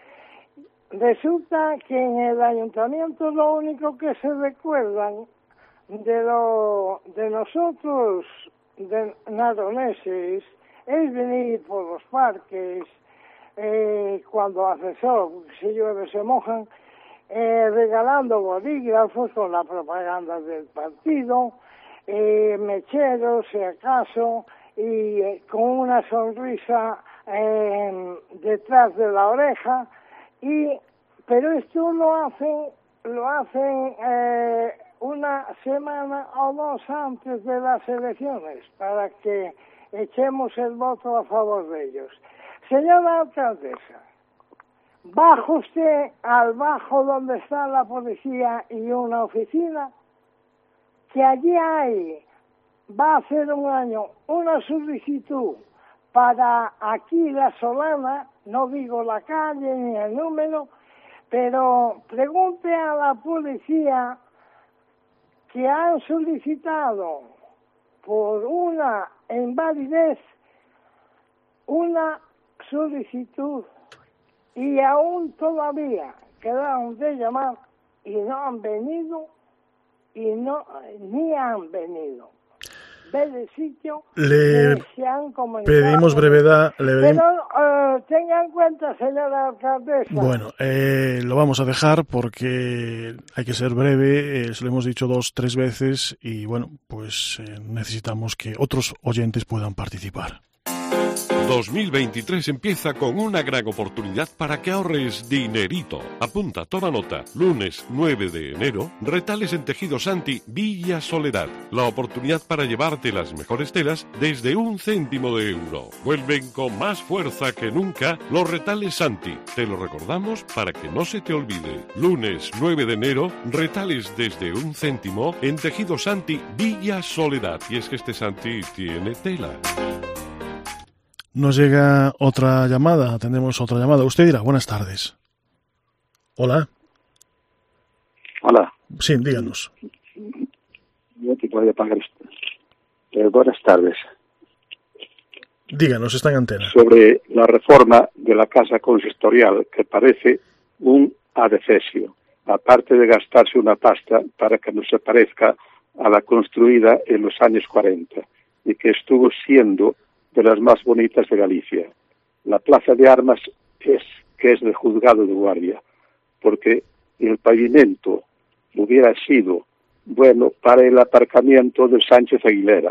Resulta que en el ayuntamiento lo único que se recuerdan de lo de nosotros, de naroneses, es venir por los parques, eh, cuando hace sol, si llueve se mojan, eh, regalando bolígrafos con la propaganda del partido, eh, mecheros si acaso, y eh, con una sonrisa eh, detrás de la oreja, y pero esto lo hacen, lo hacen eh, una semana o dos antes de las elecciones, para que echemos el voto a favor de ellos. Señora alcaldesa, ¿baja usted al bajo donde está la policía y una oficina? Que allí hay, va a hacer un año, una solicitud para aquí la Solana, no digo la calle ni el número, pero pregunte a la policía que han solicitado por una invalidez una solicitud y aún todavía quedaron de llamar y no han venido y no ni han venido. Del sitio le que se han comunicado. pedimos brevedad. Le Pero uh, tenga en cuenta, señora alcaldesa. Bueno, eh, lo vamos a dejar porque hay que ser breve. Eh, se lo hemos dicho dos, tres veces y bueno, pues eh, necesitamos que otros oyentes puedan participar. dos mil veintitrés empieza con una gran oportunidad para que ahorres dinerito. Apunta, toma nota. Lunes nueve de enero, retales en tejido Santi, Villa Soledad. La oportunidad para llevarte las mejores telas desde un céntimo de euro. Vuelven con más fuerza que nunca los retales Santi. Te lo recordamos para que no se te olvide. Lunes nueve de enero, retales desde un céntimo en tejido Santi, Villa Soledad. Y es que este Santi tiene tela. Nos llega otra llamada, tenemos otra llamada. Usted dirá, buenas tardes. Hola. Hola. Sí, díganos. Yo te puedo pagar esto. Eh, buenas tardes. Díganos, está en antena. Sobre la reforma de la casa consistorial, que parece un adefesio, aparte de gastarse una pasta para que no se parezca a la construida en los años cuarenta, y que estuvo siendo de las más bonitas de Galicia. La plaza de armas es que es de juzgado de guardia, porque el pavimento hubiera sido bueno para el aparcamiento de Sánchez Aguilera.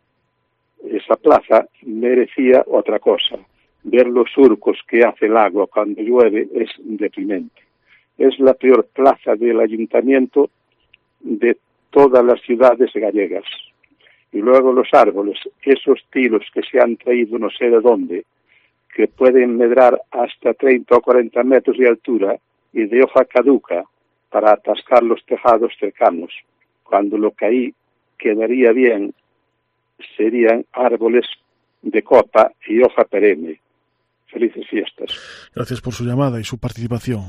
Esa plaza merecía otra cosa. Ver los surcos que hace el agua cuando llueve es deprimente. Es la peor plaza del ayuntamiento de todas las ciudades gallegas. Y luego los árboles, esos tilos que se han traído no sé de dónde, que pueden medrar hasta treinta o cuarenta metros de altura y de hoja caduca para atascar los tejados cercanos, cuando lo que ahí quedaría bien serían árboles de copa y hoja perenne. Felices fiestas. Gracias por su llamada y su participación.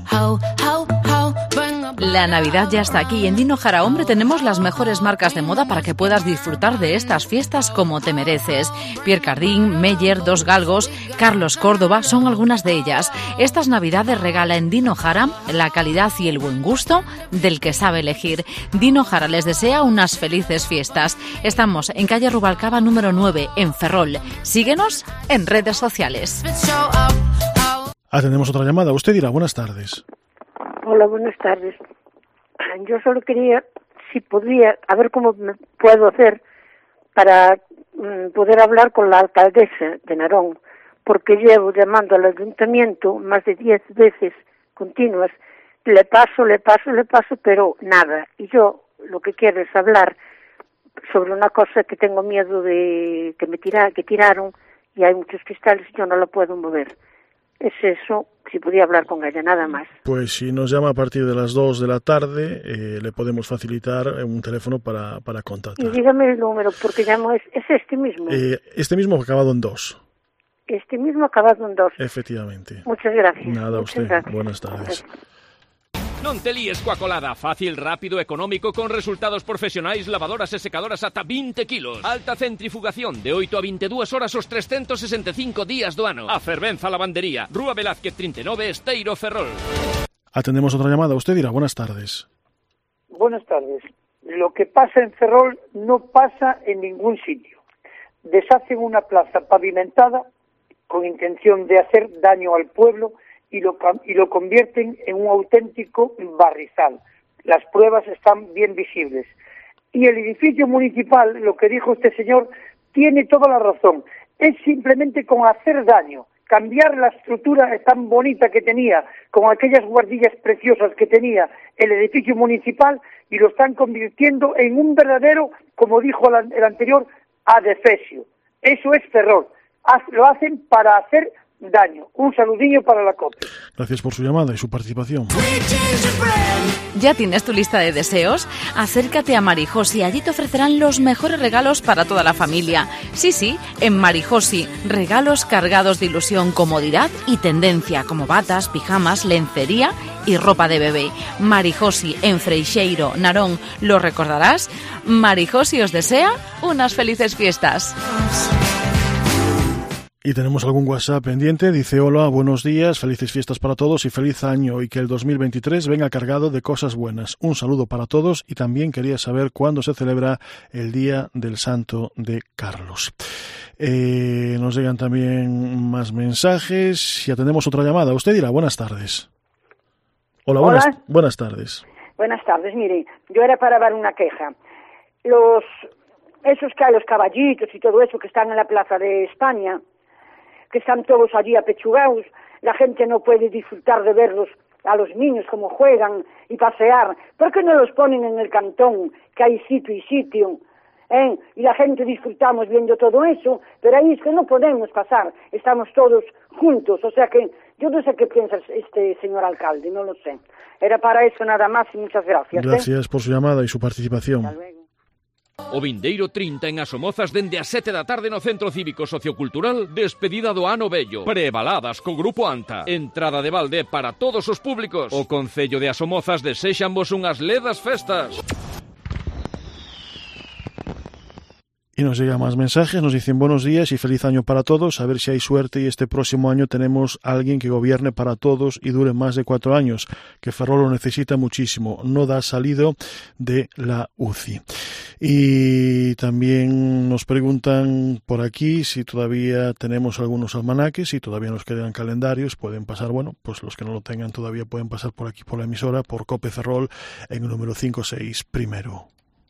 La Navidad ya está aquí y en Dino Jara Hombre tenemos las mejores marcas de moda para que puedas disfrutar de estas fiestas como te mereces. Pierre Cardin, Meyer, Dos Galgos, Carlos Córdoba son algunas de ellas. Estas Navidades regala en Dino Jara la calidad y el buen gusto del que sabe elegir. Dino Jara les desea unas felices fiestas. Estamos en calle Rubalcaba número nueve en Ferrol. Síguenos en redes sociales. Atendemos otra llamada. Usted dirá, buenas tardes. Hola, buenas tardes. Yo solo quería, si podría, a ver cómo me puedo hacer para mm, poder hablar con la alcaldesa de Narón, porque llevo llamando al ayuntamiento más de diez veces continuas, le paso, le paso, le paso, pero nada. Y yo lo que quiero es hablar sobre una cosa que tengo miedo de que me tira, que tiraron, y hay muchos cristales y yo no lo puedo mover. Es eso, si podía hablar con ella, nada más. Pues si nos llama a partir de las dos de la tarde, eh, le podemos facilitar un teléfono para, para contactar. Y dígame el número, porque llamo, es, es este mismo. Eh, este mismo acabado en dos. Este mismo acabado en dos. Efectivamente. Muchas gracias. Nada, Muchas usted. Gracias. Buenas tardes. Non te líes coa colada, fácil, rápido, económico, con resultados profesionais, lavadoras e secadoras ata vinte kilos. Alta centrifugación, de oito a veintidúas horas os trescentos sesenta e cinco días do ano. A Fervenza Lavandería, Rúa Velázquez treinta e nove, Esteiro, Ferrol. Atendemos otra llamada. Usted dirá, buenas tardes. Buenas tardes. Lo que pasa en Ferrol no pasa en ningún sitio. Deshacen una plaza pavimentada con intención de hacer daño al pueblo y lo, y lo convierten en un auténtico barrizal. Las pruebas están bien visibles. Y el edificio municipal, lo que dijo este señor, tiene toda la razón. Es simplemente con hacer daño, cambiar la estructura tan bonita que tenía, con aquellas guardillas preciosas que tenía el edificio municipal, y lo están convirtiendo en un verdadero, como dijo el anterior, adefesio. Eso es terror. Lo hacen para hacer daño. Un saludillo para la COPE. Gracias por su llamada y su participación. ¿Ya tienes tu lista de deseos? Acércate a Marijosi, allí te ofrecerán los mejores regalos para toda la familia. Sí, sí, en Marijosi, regalos cargados de ilusión, comodidad y tendencia, como batas, pijamas, lencería y ropa de bebé. Marijosi, en Freixeiro, Narón, ¿lo recordarás? Marijosi os desea unas felices fiestas. Y tenemos algún WhatsApp pendiente. Dice: hola, buenos días, felices fiestas para todos y feliz año, y que el dos mil veintitrés venga cargado de cosas buenas. Un saludo para todos, y también quería saber cuándo se celebra el Día del Santo de Carlos. Eh, nos llegan también más mensajes y atendemos otra llamada. Usted dirá: buenas tardes. Hola, Hola. Buenas, buenas tardes. Buenas tardes, mire, yo era para dar una queja. Los, esos que hay, los caballitos y todo eso que están en la Plaza de España, que están todos allí apechugados, la gente no puede disfrutar de verlos a los niños como juegan y pasear. ¿Por qué no los ponen en el cantón, que hay sitio y sitio? ¿Eh? Y la gente disfrutamos viendo todo eso, pero ahí es que no podemos pasar, estamos todos juntos, o sea que yo no sé qué piensa este señor alcalde, no lo sé. Era para eso nada más y muchas gracias. Gracias ¿eh? por su llamada y su participación. Hasta luego. O vindeiro trinta en Asomozas dende as sete da tarde no Centro Cívico Sociocultural, despedida do ano vello, prebaladas co Grupo Anta, entrada de balde para todos os públicos. O Concello de Asomozas desexanvos unhas ledas festas. Y nos llegan más mensajes, nos dicen: buenos días y feliz año para todos, a ver si hay suerte y este próximo año tenemos a alguien que gobierne para todos y dure más de cuatro años, que Ferrol lo necesita muchísimo, no da salido de la U C I. Y también nos preguntan por aquí si todavía tenemos algunos almanaques, si todavía nos quedan calendarios, pueden pasar, bueno, pues los que no lo tengan todavía pueden pasar por aquí por la emisora, por Cope Ferrol, en el número cinco seis primero.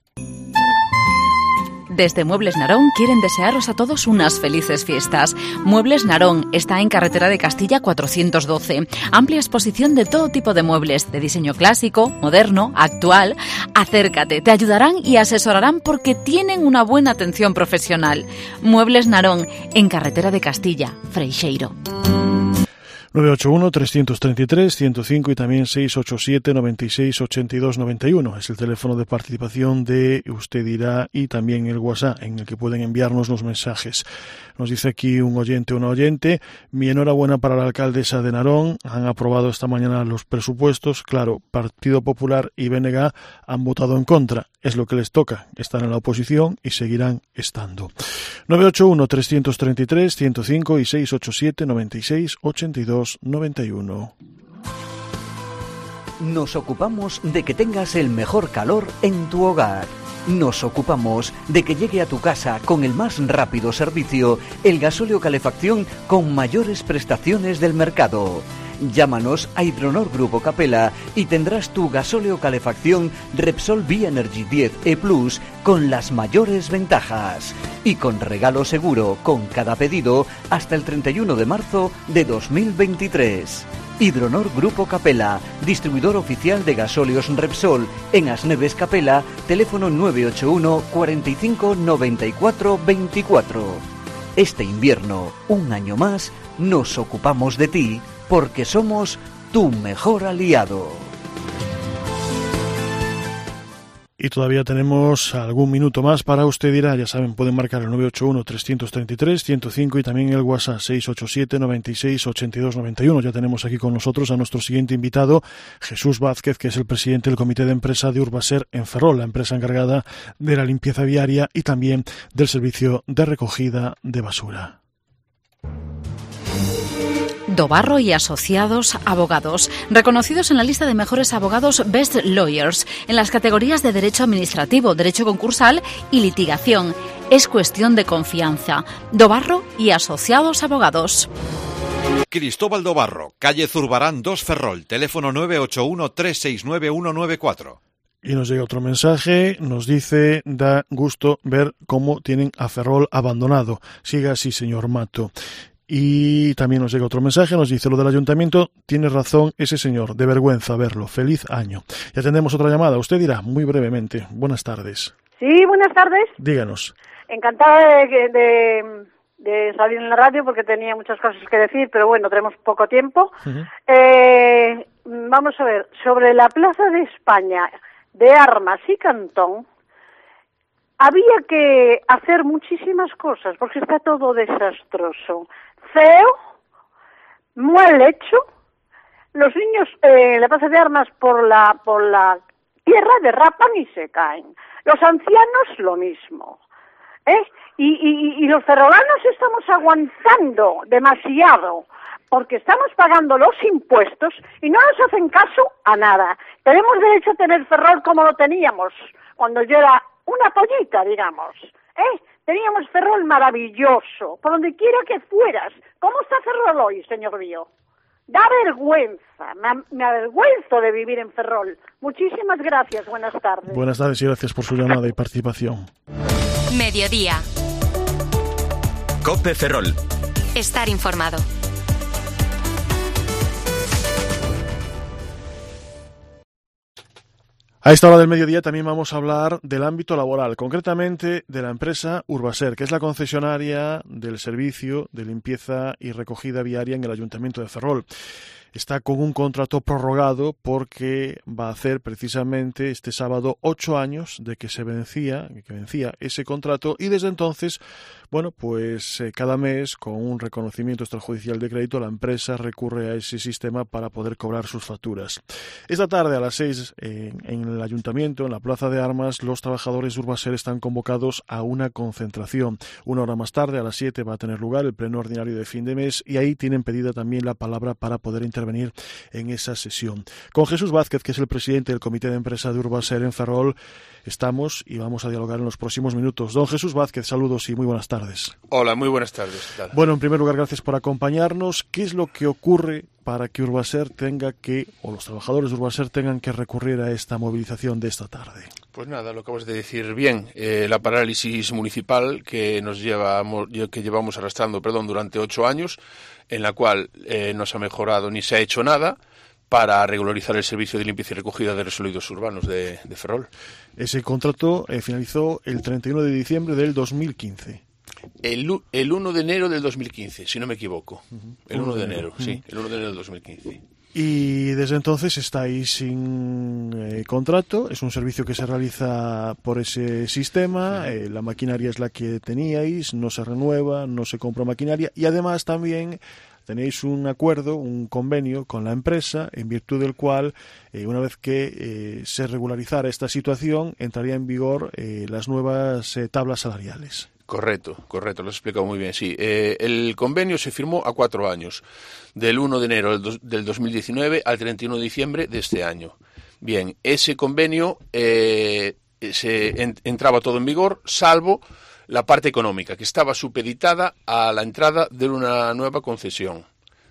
Desde Muebles Narón quieren desearos a todos unas felices fiestas. Muebles Narón está en Carretera de Castilla cuatrocientos doce. Amplia exposición de todo tipo de muebles, de diseño clásico, moderno, actual. Acércate, te ayudarán y asesorarán porque tienen una buena atención profesional. Muebles Narón, en Carretera de Castilla, Freixeiro. nueve ocho uno, tres tres tres, ciento cinco y también seis ocho siete, noventa y seis, ochenta y dos, noventa y uno. Es el teléfono de participación de Usted Dirá y también el WhatsApp en el que pueden enviarnos los mensajes. Nos dice aquí un oyente o una oyente: mi enhorabuena para la alcaldesa de Narón, han aprobado esta mañana los presupuestos. Claro, Partido Popular y B N G han votado en contra. Es lo que les toca, están en la oposición y seguirán estando. nueve ocho uno, tres tres tres, ciento cinco y seis ocho siete, noventa y seis, ochenta y dos, noventa y uno. Nos ocupamos de que tengas el mejor calor en tu hogar. Nos ocupamos de que llegue a tu casa con el más rápido servicio el gasóleo calefacción con mayores prestaciones del mercado. Llámanos a Hidronor Grupo Capella y tendrás tu gasóleo calefacción Repsol B-Energy diez E Plus con las mayores ventajas. Y con regalo seguro con cada pedido hasta el treinta y uno de marzo de dos mil veintitrés. Hidronor Grupo Capella, distribuidor oficial de gasóleos Repsol en Asneves Capella, teléfono nueve ocho uno, cuarenta y cinco, noventa y cuatro, veinticuatro. Este invierno, un año más, nos ocupamos de ti porque somos tu mejor aliado. Y todavía tenemos algún minuto más para Usted Dirá. Ya saben, pueden marcar el nueve ocho uno, tres tres tres, ciento cinco y también el WhatsApp seis ocho siete, noventa y seis, ochenta y dos, noventa y uno. Ya tenemos aquí con nosotros a nuestro siguiente invitado, Jesús Vázquez, que es el presidente del comité de empresa de Urbaser en Ferrol, la empresa encargada de la limpieza viaria y también del servicio de recogida de basura. Dobarro y Asociados Abogados, reconocidos en la lista de mejores abogados Best Lawyers en las categorías de Derecho Administrativo, Derecho Concursal y Litigación. es cuestión de confianza. Dobarro y Asociados Abogados. Cristóbal Dobarro, calle Zurbarán dos Ferrol, teléfono nueve ocho uno tres seis nueve uno nueve cuatro. Y nos llega otro mensaje, nos dice, da gusto ver cómo tienen a Ferrol abandonado. Siga así, señor Mato. Y también nos llega otro mensaje, nos dice, lo del ayuntamiento, tiene razón ese señor, de vergüenza verlo. Feliz año. Y atendemos otra llamada, usted dirá, muy brevemente. Buenas tardes. Sí, buenas tardes. Díganos. Encantada de, de, de salir en la radio porque tenía muchas cosas que decir, pero bueno, tenemos poco tiempo. Uh-huh. Eh, vamos a ver, sobre la Plaza de España de Armas y Cantón, había que hacer muchísimas cosas porque está todo desastroso. Feo, mal hecho, los niños eh, en la Plaza de Armas por la, por la tierra derrapan y se caen. Los ancianos lo mismo. ¿Eh? Y, y, y los ferrolanos estamos aguantando demasiado porque estamos pagando los impuestos y no nos hacen caso a nada. Tenemos derecho a tener Ferrol como lo teníamos cuando yo era una pollita, digamos. ¿Eh? Teníamos Ferrol maravilloso, por donde quiera que fueras. ¿Cómo está Ferrol hoy, señor mío? Da vergüenza, me, me avergüenzo de vivir en Ferrol. Muchísimas gracias, buenas tardes. Buenas tardes y gracias por su llamada y participación. Mediodía. COPE Ferrol. Estar informado. A esta hora del mediodía también vamos a hablar del ámbito laboral, concretamente de la empresa Urbaser, que es la concesionaria del servicio de limpieza y recogida viaria en el Ayuntamiento de Ferrol. Está con un contrato prorrogado porque va a hacer precisamente este sábado ocho años de que se vencía, que vencía ese contrato y desde entonces, bueno, pues eh, cada mes con un reconocimiento extrajudicial de crédito la empresa recurre a ese sistema para poder cobrar sus facturas. Esta tarde a las seis eh, en el Ayuntamiento, en la Plaza de Armas, los trabajadores de Urbaser están convocados a una concentración. Una hora más tarde, a las siete, va a tener lugar el pleno ordinario de fin de mes y ahí tienen pedida también la palabra para poder intervenir intervenir en esa sesión. Con Jesús Vázquez, que es el presidente del Comité de Empresa de Urbaser en Ferrol, estamos y vamos a dialogar en los próximos minutos. Don Jesús Vázquez, saludos y muy buenas tardes. Hola, muy buenas tardes. ¿Qué tal? Bueno, en primer lugar, gracias por acompañarnos. ¿Qué es lo que ocurre para que Urbaser tenga que, o los trabajadores de Urbaser tengan que recurrir a esta movilización de esta tarde? Pues nada, lo acabas de decir bien. Eh, la parálisis municipal que nos lleva, que llevamos arrastrando, perdón, durante ocho años, en la cual eh, no se ha mejorado ni se ha hecho nada para regularizar el servicio de limpieza y recogida de residuos urbanos de, de Ferrol. Ese contrato eh, finalizó el treinta y uno de diciembre del dos mil quince. El, el uno de enero del dos mil quince, si no me equivoco. Uh-huh. El uno de enero, uh-huh. sí, el uno de enero del dos mil quince. Y desde entonces estáis sin eh, contrato, es un servicio que se realiza por ese sistema, eh, la maquinaria es la que teníais, no se renueva, no se compra maquinaria y además también tenéis un acuerdo, un convenio con la empresa en virtud del cual eh, una vez que eh, se regularizara esta situación entraría en vigor eh, las nuevas eh, tablas salariales. Correcto, correcto, lo has explicado muy bien, sí. Eh, el convenio se firmó a cuatro años, del uno de enero del, dos, del dos mil diecinueve al treinta y uno de diciembre de este año. Bien, ese convenio eh, se en, entraba todo en vigor, salvo la parte económica, que estaba supeditada a la entrada de una nueva concesión.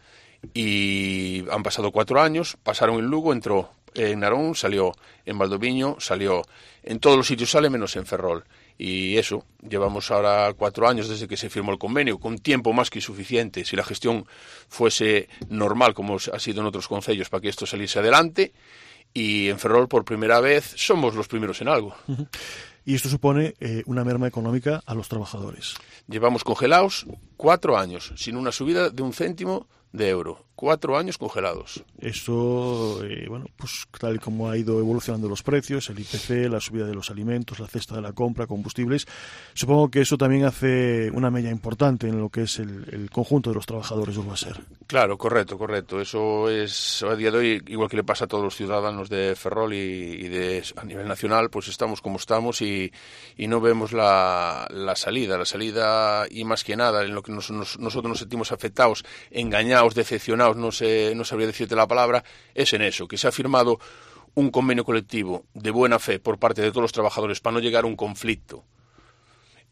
Y han pasado cuatro años, pasaron en Lugo, entró en Narón, salió en Valdoviño, salió en todos los sitios, sale menos en Ferrol. Y eso, llevamos ahora cuatro años desde que se firmó el convenio, con tiempo más que suficiente, si la gestión fuese normal, como ha sido en otros concellos, para que esto saliese adelante. Y en Ferrol, por primera vez, somos los primeros en algo. Uh-huh. Y esto supone eh, una merma económica a los trabajadores. Llevamos congelados cuatro años, sin una subida de un céntimo de euro. Cuatro años congelados. Eso, eh, bueno, pues tal y como ha ido evolucionando los precios, el I P C, la subida de los alimentos, la cesta de la compra, combustibles, supongo que eso también hace una mella importante en lo que es el, el conjunto de los trabajadores de Urbaser. Claro, correcto, correcto. Eso es, a día de hoy, igual que le pasa a todos los ciudadanos de Ferrol y, y de, a nivel nacional, pues estamos como estamos y, y no vemos la, la salida. La salida, y más que nada, en lo que nos, nos, nosotros nos sentimos afectados, engañados, decepcionados, no sé, no sabría decirte la palabra, es en eso, que se ha firmado un convenio colectivo de buena fe por parte de todos los trabajadores para no llegar a un conflicto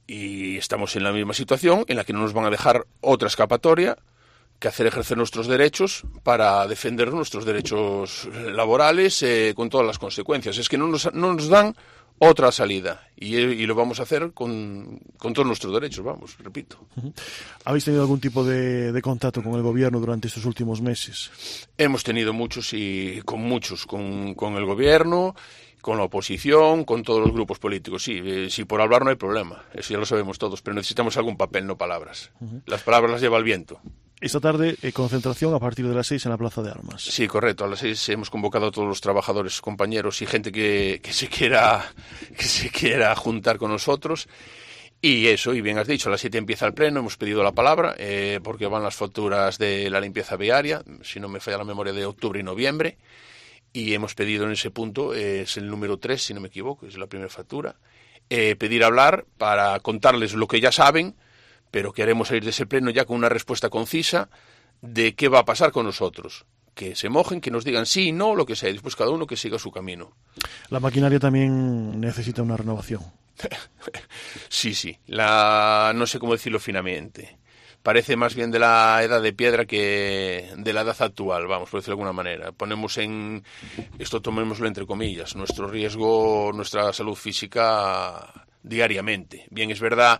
y estamos en la misma situación en la que no nos van a dejar otra escapatoria que hacer ejercer nuestros derechos para defender nuestros derechos laborales eh, con todas las consecuencias. Es que no nos, no nos dan otra salida y, y lo vamos a hacer con, con todos nuestros derechos, vamos, repito. Uh-huh. ¿Habéis tenido algún tipo de, de contacto con el gobierno durante estos últimos meses? Hemos tenido muchos y con muchos, con, con el gobierno, con la oposición, con todos los grupos políticos. Sí, eh, sí, por hablar no hay problema, eso ya lo sabemos todos, pero necesitamos algún papel, no palabras. Uh-huh. Las palabras las lleva el viento. Esta tarde, eh, concentración a partir de las seis en la Plaza de Armas. Sí, correcto. A las seis hemos convocado a todos los trabajadores, compañeros y gente que, que se quiera que se quiera juntar con nosotros. Y eso, y bien has dicho, a las siete empieza el pleno, hemos pedido la palabra, eh, porque van las facturas de la limpieza viaria, si no me falla la memoria, de octubre y noviembre. Y hemos pedido en ese punto, eh, es el número tres, si no me equivoco, es la primera factura, eh, pedir hablar para contarles lo que ya saben, pero queremos salir de ese pleno ya con una respuesta concisa de qué va a pasar con nosotros. Que se mojen, que nos digan sí, no, lo que sea, y después cada uno que siga su camino. La maquinaria también necesita una renovación. Sí, sí, la no sé cómo decirlo finamente. Parece más bien de la edad de piedra que de la edad actual, vamos, por decirlo de alguna manera. Ponemos en, esto tomémoslo entre comillas, nuestro riesgo, nuestra salud física diariamente. Bien, es verdad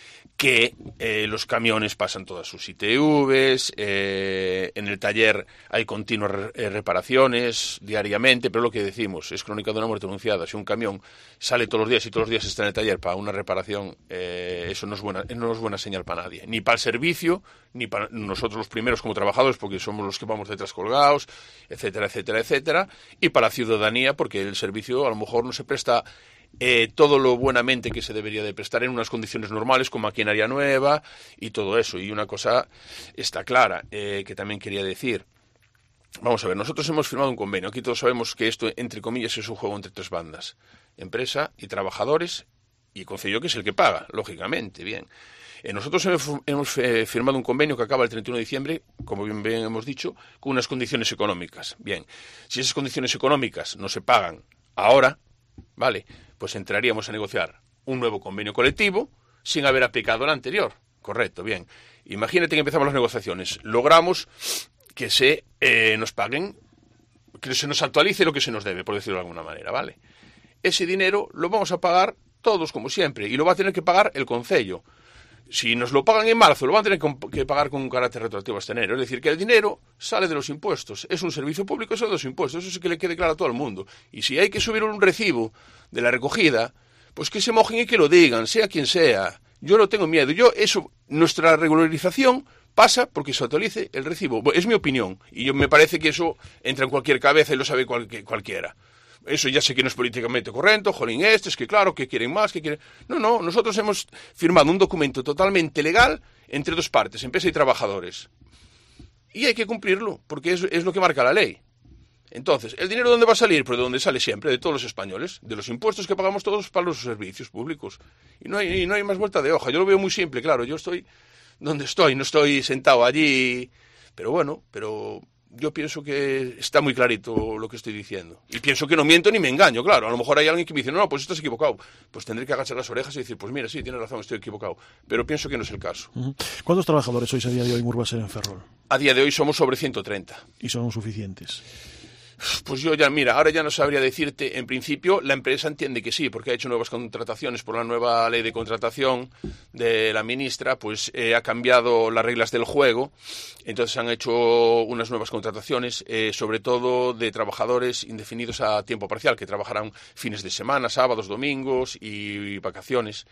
que eh, los camiones pasan todas sus I T Vs, eh, en el taller hay continuas re- eh, reparaciones diariamente, pero lo que decimos es crónica de una muerte anunciada. Si un camión sale todos los días y todos los días está en el taller para una reparación, eh, eso no es buena, no es buena señal para nadie, ni para el servicio, ni para nosotros los primeros como trabajadores, porque somos los que vamos detrás colgados, etcétera, etcétera, etcétera, y para la ciudadanía, porque el servicio a lo mejor no se presta Eh, todo lo buenamente que se debería de prestar en unas condiciones normales con maquinaria nueva y todo eso. Y una cosa está clara, eh, que también quería decir. Vamos a ver, nosotros hemos firmado un convenio. Aquí todos sabemos que esto, entre comillas, es un juego entre tres bandas. Empresa y trabajadores y Concello, que es el que paga, lógicamente. Bien. Eh, nosotros hemos, hemos eh, firmado un convenio que acaba el treinta y uno de diciembre, como bien, bien hemos dicho, con unas condiciones económicas. Bien, si esas condiciones económicas no se pagan ahora, ¿vale?, pues entraríamos a negociar un nuevo convenio colectivo sin haber aplicado el anterior. Correcto, bien. Imagínate que empezamos las negociaciones. Logramos que se eh, nos paguen, que se nos actualice lo que se nos debe, por decirlo de alguna manera, ¿vale? Ese dinero lo vamos a pagar todos, como siempre, y lo va a tener que pagar el Concello. Si nos lo pagan en marzo, lo van a tener que pagar con un carácter retroactivo hasta enero. Es decir, que el dinero sale de los impuestos. Es un servicio público, eso de los impuestos. Eso sí que le quede claro a todo el mundo. Y si hay que subir un recibo de la recogida, pues que se mojen y que lo digan, sea quien sea. Yo no tengo miedo. Yo, eso, nuestra regularización pasa porque se actualice el recibo. Es mi opinión. Y yo, me parece que eso entra en cualquier cabeza y lo sabe cual, cualquiera. Eso ya sé que no es políticamente correcto, jolín, este, es que claro, que quieren más, que quieren... No, no, nosotros hemos firmado un documento totalmente legal entre dos partes, empresa y trabajadores. Y hay que cumplirlo, porque es, es lo que marca la ley. Entonces, ¿el dinero dónde va a salir? Pues de donde sale siempre, de todos los españoles, de los impuestos que pagamos todos para los servicios públicos. Y no hay, y no hay más vuelta de hoja. Yo lo veo muy simple, claro, yo estoy donde estoy, no estoy sentado allí, pero bueno, pero... Yo pienso que está muy clarito lo que estoy diciendo. Y pienso que no miento ni me engaño, claro. A lo mejor hay alguien que me dice, no, no, pues estás equivocado. Pues tendré que agachar las orejas y decir, pues mira, sí, tienes razón, estoy equivocado. Pero pienso que no es el caso. Uh-huh. ¿Cuántos trabajadores sois a día de hoy en Urbaser en Ferrol? A día de hoy somos sobre ciento treinta. ¿Y son suficientes? Pues yo ya, mira, ahora ya no sabría decirte. En principio, la empresa entiende que sí, porque ha hecho nuevas contrataciones por la nueva ley de contratación de la ministra, pues eh, ha cambiado las reglas del juego. Entonces han hecho unas nuevas contrataciones, eh, sobre todo de trabajadores indefinidos a tiempo parcial, que trabajarán fines de semana, sábados, domingos y vacaciones.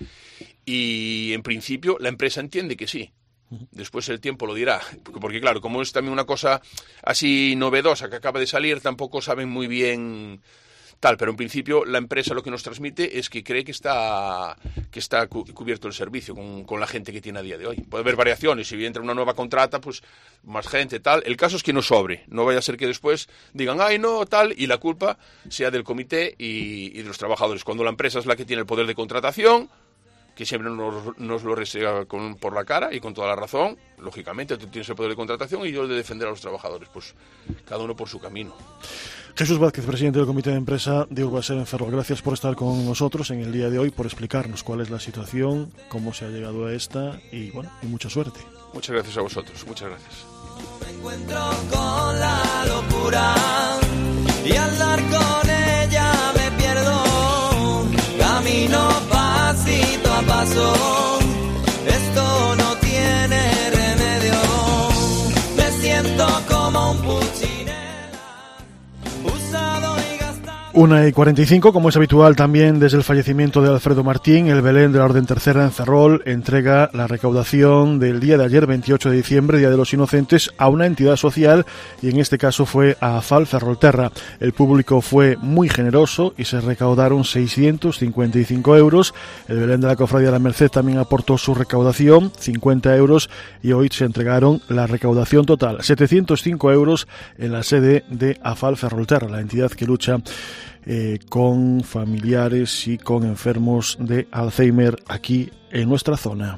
Y en principio, la empresa entiende que sí. Después el tiempo lo dirá, porque, porque claro, como es también una cosa así novedosa que acaba de salir, tampoco saben muy bien tal, pero en principio la empresa lo que nos transmite es que cree que está que está cu- cubierto el servicio con, con la gente que tiene a día de hoy. Puede haber variaciones, si entra una nueva contrata, pues más gente, tal. El caso es que no sobre, no vaya a ser que después digan, ay no, tal, y la culpa sea del comité y, y de los trabajadores, cuando la empresa es la que tiene el poder de contratación, que siempre nos, nos lo restrega con, por la cara y con toda la razón. Lógicamente, tú tienes el poder de contratación y yo el de defender a los trabajadores. Pues cada uno por su camino. Jesús Vázquez, presidente del Comité de Empresa de Urbaser en Ferrol. Gracias por estar con nosotros en el día de hoy, por explicarnos cuál es la situación, cómo se ha llegado a esta y, bueno, y mucha suerte. Muchas gracias a vosotros. Muchas gracias. Me encuentro con la locura y al dar con ella me pierdo. Camino pasito a paso, esto no tiene remedio. Me siento como un puchinela, usado y gastado. Una y cuarenta y cinco, como es habitual también desde el fallecimiento de Alfredo Martín, el Belén de la Orden Tercera en Ferrol entrega la recaudación del día de ayer, veintiocho de diciembre, Día de los Inocentes, a una entidad social y en este caso fue a AFAL Ferrolterra. El público fue muy generoso y se recaudaron seiscientos cincuenta y cinco euros. El Belén de la Cofradía de la Merced también aportó su recaudación, cincuenta euros, y hoy se entregaron la recaudación total, setecientos cinco euros en la sede de AFAL Ferrolterra, la entidad que lucha Eh, con familiares y con enfermos de Alzheimer aquí en nuestra zona.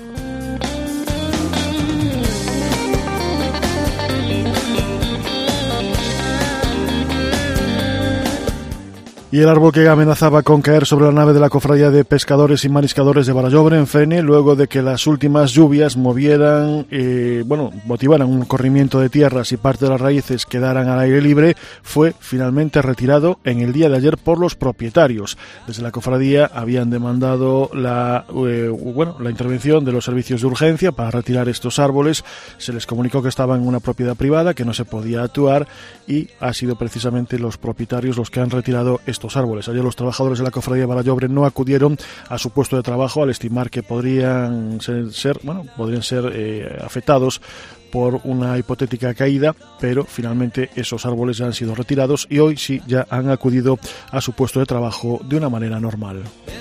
Y el árbol que amenazaba con caer sobre la nave de la Cofradía de Pescadores y Mariscadores de Barallobre en Fene, luego de que las últimas lluvias movieran, eh, bueno, motivaran un corrimiento de tierras y parte de las raíces quedaran al aire libre, fue finalmente retirado en el día de ayer por los propietarios. Desde la Cofradía habían demandado la, eh, bueno, la intervención de los servicios de urgencia para retirar estos árboles. Se les comunicó que estaban en una propiedad privada, que no se podía actuar, y ha sido precisamente los propietarios los que han retirado estos árboles. Ayer los trabajadores de la Cofradía de Barallobre no acudieron a su puesto de trabajo al estimar que podrían ser, ser bueno, podrían ser eh, afectados por una hipotética caída, pero finalmente esos árboles ya han sido retirados y hoy sí ya han acudido a su puesto de trabajo de una manera normal.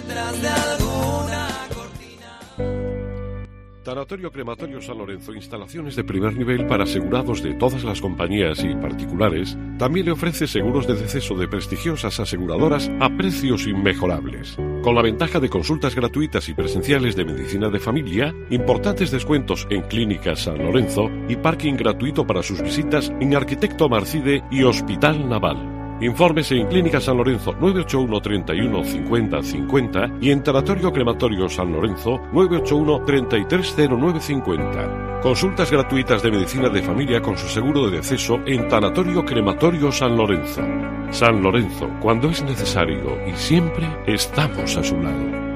Tanatorio Crematorio San Lorenzo, instalaciones de primer nivel para asegurados de todas las compañías y particulares, también le ofrece seguros de deceso de prestigiosas aseguradoras a precios inmejorables. Con la ventaja de consultas gratuitas y presenciales de medicina de familia, importantes descuentos en Clínica San Lorenzo y parking gratuito para sus visitas en Arquitecto Marcide y Hospital Naval. Infórmese en Clínica San Lorenzo nueve ocho uno, treinta y uno, cincuenta, cincuenta y en Tanatorio Crematorio San Lorenzo nueve ocho uno, treinta y tres, cero nueve cincuenta. Consultas gratuitas de medicina de familia con su seguro de deceso en Tanatorio Crematorio San Lorenzo. San Lorenzo, cuando es necesario y siempre estamos a su lado.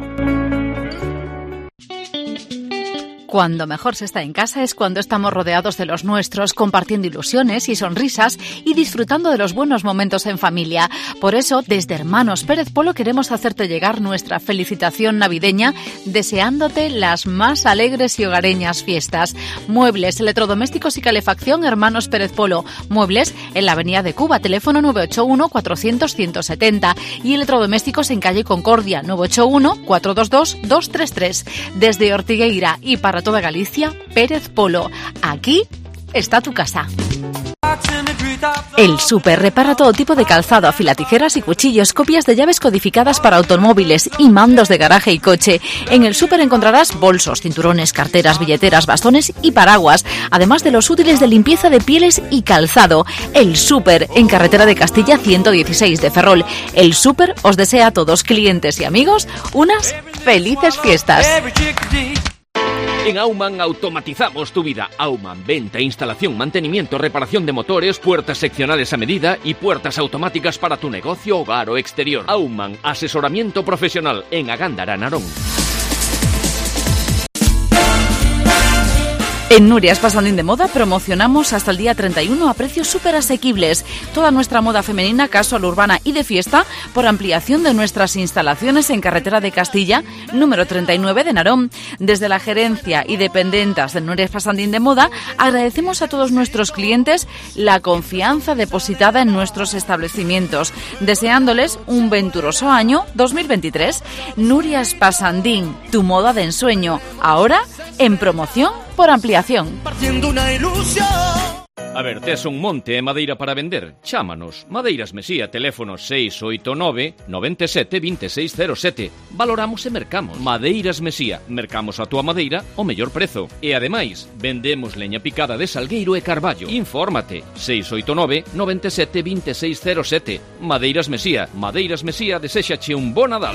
Cuando mejor se está en casa es cuando estamos rodeados de los nuestros, compartiendo ilusiones y sonrisas y disfrutando de los buenos momentos en familia. Por eso, desde Hermanos Pérez Polo queremos hacerte llegar nuestra felicitación navideña, deseándote las más alegres y hogareñas fiestas. Muebles, electrodomésticos y calefacción Hermanos Pérez Polo. Muebles en la Avenida de Cuba, teléfono nueve ocho uno, cuatrocientos, ciento setenta. Y electrodomésticos en calle Concordia, nueve ocho uno, cuatrocientos veintidós, doscientos treinta y tres. Desde Ortigueira y para toda Galicia, Pérez Polo. Aquí está tu casa. El Súper repara todo tipo de calzado, afilatijeras y cuchillos, copias de llaves codificadas para automóviles y mandos de garaje y coche. En el Súper encontrarás bolsos, cinturones, carteras, billeteras, bastones y paraguas, además de los útiles de limpieza de pieles y calzado. El Súper, en carretera de Castilla ciento dieciséis de Ferrol. El Súper os desea a todos, clientes y amigos, unas felices fiestas. En Aumann automatizamos tu vida. Aumann, venta, instalación, mantenimiento, reparación de motores, puertas seccionales a medida y puertas automáticas para tu negocio, hogar o exterior. Aumann, asesoramiento profesional en Agándara, Narón. En Nurias Pasandín de Moda promocionamos hasta el día treinta y uno a precios súper asequibles toda nuestra moda femenina, casual, urbana y de fiesta por ampliación de nuestras instalaciones en carretera de Castilla, número treinta y nueve de Narón. Desde la gerencia y dependentas de Nurias Pasandín de Moda agradecemos a todos nuestros clientes la confianza depositada en nuestros establecimientos, deseándoles un venturoso año dos mil veintitrés. Nurias Pasandín, tu moda de ensueño, ahora en promoción por ampliación. Partiendo una ilusión. A ver, tes un monte e madeira para vender? Chámanos. Madeiras Mesía, teléfono seis oito nove, nove sete, dos seis cero sete. Valoramos e mercamos. Madeiras Mesía, mercamos a túa madeira o mellor prezo. E ademais, vendemos leña picada de salgueiro e carballo. Infórmate. seis oito nove, nove sete, dos seis cero sete. Madeiras Mesía. Madeiras Mesía deséxache un bo Nadal.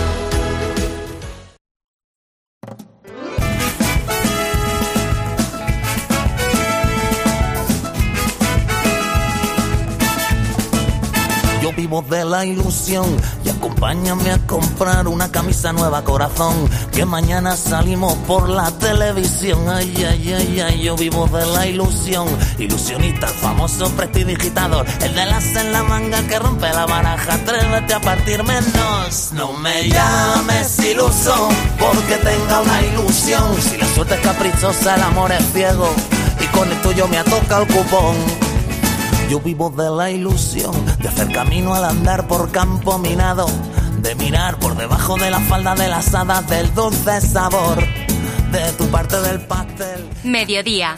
Yo vivo de la ilusión y acompáñame a comprar una camisa nueva, corazón, que mañana salimos por la televisión. Ay, ay, ay, ay, yo vivo de la ilusión. Ilusionista, el famoso prestidigitador, el de las en la manga que rompe la baraja. Atrévete a partir menos. No me llames iluso porque tenga una ilusión. Si la suerte es caprichosa, el amor es ciego y con el tuyo me atoca el cupón. Yo vivo de la ilusión de hacer camino al andar por campo minado, de mirar por debajo de la falda de las hadas del dulce sabor de tu parte del pastel. Mediodía.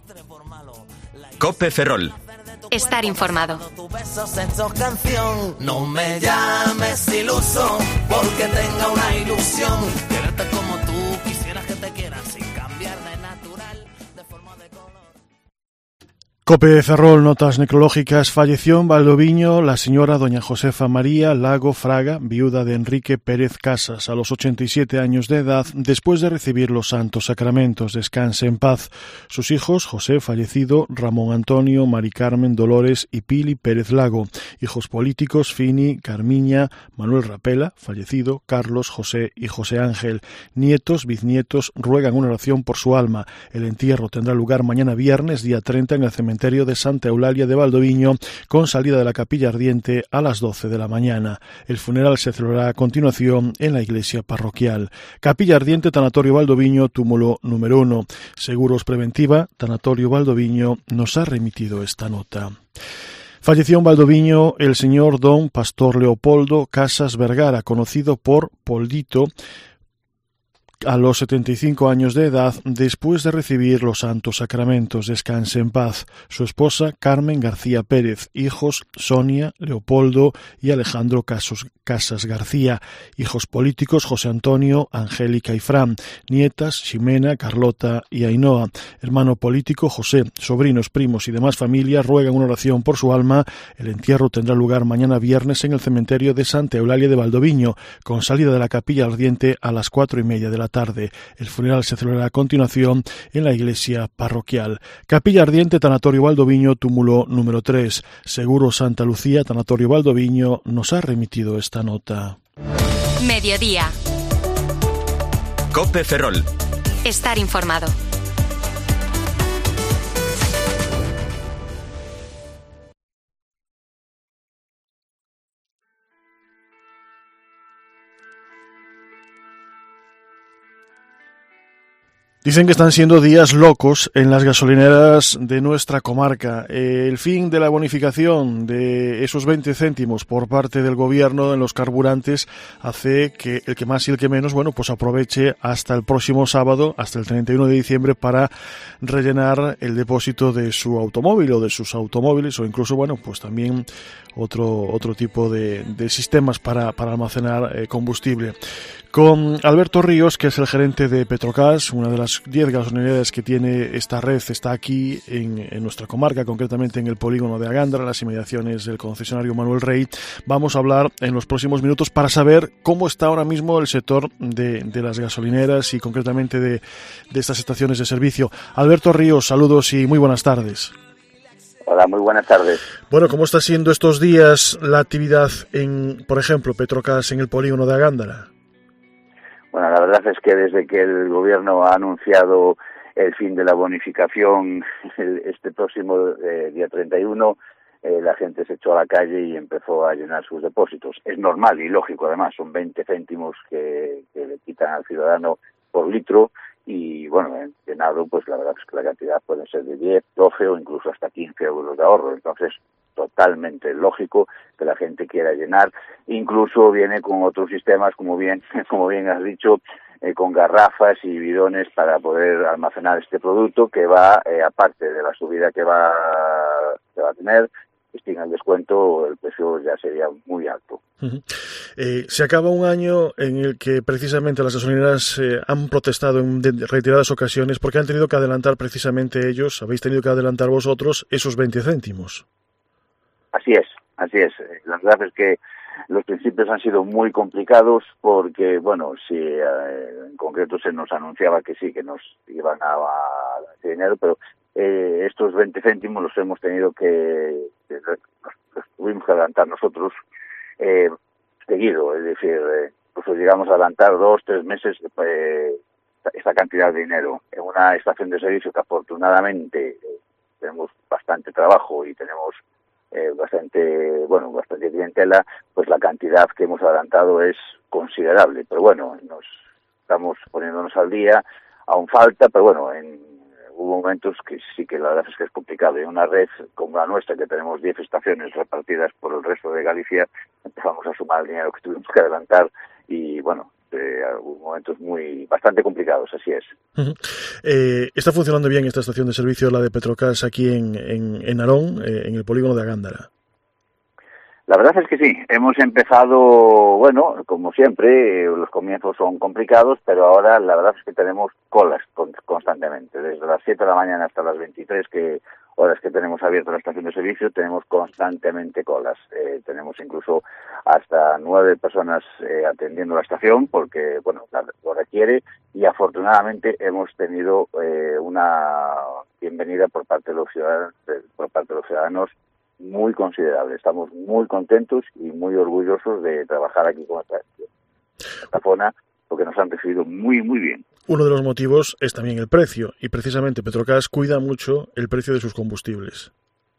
Cope Ferrol. Estar informado. Tu beso se hizo canción. No me llames iluso porque tenga una ilusión. Quererte como tú quisieras que te quieran sin cambiar de natural, de forma de color. Cope Ferrol, notas necrológicas. Falleció en Valdoviño la señora doña Josefa María Lago Fraga, viuda de Enrique Pérez Casas, a los ochenta y siete años de edad, después de recibir los santos sacramentos. Descanse en paz. Sus hijos, José, fallecido, Ramón Antonio, Mari Carmen, Dolores y Pili Pérez Lago. Hijos políticos, Fini, Carmiña, Manuel Rapela, fallecido, Carlos, José y José Ángel. Nietos, bisnietos, ruegan una oración por su alma. El entierro tendrá lugar mañana viernes, día treinta, en el cementerio de Santa Eulalia de Valdoviño, con salida de la capilla ardiente a las doce de la mañana. El funeral se celebrará a continuación en la iglesia parroquial. Capilla ardiente, Tanatorio Valdoviño, túmulo número uno. Seguros Preventiva, Tanatorio Valdoviño, nos ha remitido esta nota. Falleció en Valdoviño el señor don Pastor Leopoldo Casas Vergara, conocido por Poldito, a los setenta y cinco años de edad, después de recibir los santos sacramentos. Descanse en paz. Su esposa, Carmen García Pérez. Hijos, Sonia, Leopoldo y Alejandro Casos, Casas García. Hijos políticos, José Antonio, Angélica y Fran. Nietas, Ximena, Carlota y Ainhoa. Hermano político, José. Sobrinos, primos y demás familias ruegan una oración por su alma. El entierro tendrá lugar mañana viernes en el cementerio de Santa Eulalia de Valdoviño, con salida de la capilla ardiente a las cuatro y media de la tarde. El funeral se celebrará a continuación en la iglesia parroquial. Capilla ardiente, Tanatorio Valdoviño, túmulo número tres. Seguro Santa Lucía, Tanatorio Valdoviño, nos ha remitido esta nota. Mediodía. Cope Ferrol. Estar informado. Dicen que están siendo días locos en las gasolineras de nuestra comarca. El fin de la bonificación de esos veinte céntimos por parte del gobierno en los carburantes hace que el que más y el que menos, bueno, pues aproveche hasta el próximo sábado, hasta el treinta y uno de diciembre, para rellenar el depósito de su automóvil o de sus automóviles, o incluso, bueno, pues también otro otro tipo de, de sistemas para, para almacenar eh, combustible. Con Alberto Ríos, que es el gerente de Petrocas, una de las diez gasolineras que tiene esta red, está aquí en, en nuestra comarca, concretamente en el polígono de Agándara, las inmediaciones del concesionario Manuel Rey. Vamos a hablar en los próximos minutos para saber cómo está ahora mismo el sector de, de las gasolineras y concretamente de, de estas estaciones de servicio. Alberto Ríos, saludos y muy buenas tardes. Hola, muy buenas tardes. Bueno, ¿cómo está siendo estos días la actividad en, por ejemplo, Petrocas en el polígono de Agándara? Bueno, la verdad es que desde que el gobierno ha anunciado el fin de la bonificación el, este próximo eh, día treinta y uno, eh, la gente se echó a la calle y empezó a llenar sus depósitos. Es normal y lógico, además, son veinte céntimos que, que le quitan al ciudadano por litro y, bueno, en llenado, pues la verdad es que la cantidad puede ser de diez, doce o incluso hasta quince euros de ahorro. Entonces, totalmente lógico que la gente quiera llenar. Incluso viene con otros sistemas, como bien como bien has dicho, eh, con garrafas y bidones para poder almacenar este producto que va, eh, aparte de la subida que va, que va a tener, sin el descuento el precio ya sería muy alto. Uh-huh. Eh, se acaba un año en el que precisamente las gasolineras eh, han protestado en reiteradas ocasiones porque han tenido que adelantar precisamente ellos, habéis tenido que adelantar vosotros esos veinte céntimos. Así es, así es. La verdad es que los principios han sido muy complicados porque, bueno, si eh, en concreto se nos anunciaba que sí, que nos iban a, a dar dinero, pero eh, estos veinte céntimos los hemos tenido que, que los, los tuvimos que adelantar nosotros eh, seguido, es decir, eh, pues llegamos a adelantar dos, tres meses eh, esta cantidad de dinero en una estación de servicio que afortunadamente eh, tenemos bastante trabajo y tenemos Eh, bastante, bueno, bastante clientela, pues la cantidad que hemos adelantado es considerable, pero bueno, nos estamos poniéndonos al día, aún falta, pero bueno, en, hubo momentos que sí que la verdad es que es complicado. En una red como la nuestra, que tenemos diez estaciones repartidas por el resto de Galicia, empezamos a sumar el dinero que tuvimos que adelantar y bueno, Eh, algunos momentos muy bastante complicados, así es. Uh-huh. Eh, ¿Está funcionando bien esta estación de servicio, la de Petrocas, aquí en, en, en Narón, eh, en el polígono de Agándara? La verdad es que sí, hemos empezado, bueno, como siempre, eh, los comienzos son complicados, pero ahora la verdad es que tenemos colas con, constantemente, desde las siete de la mañana hasta las veintitrés que horas que tenemos abierta la estación de servicio, tenemos constantemente colas. Eh, tenemos incluso hasta nueve personas eh, atendiendo la estación porque, bueno, la, lo requiere y afortunadamente hemos tenido eh, una bienvenida por parte de los ciudadanos, por parte de los ciudadanos muy considerable. Estamos muy contentos y muy orgullosos de trabajar aquí con esta, esta zona porque nos han recibido muy, muy bien. Uno de los motivos es también el precio, y precisamente Petrocas cuida mucho el precio de sus combustibles.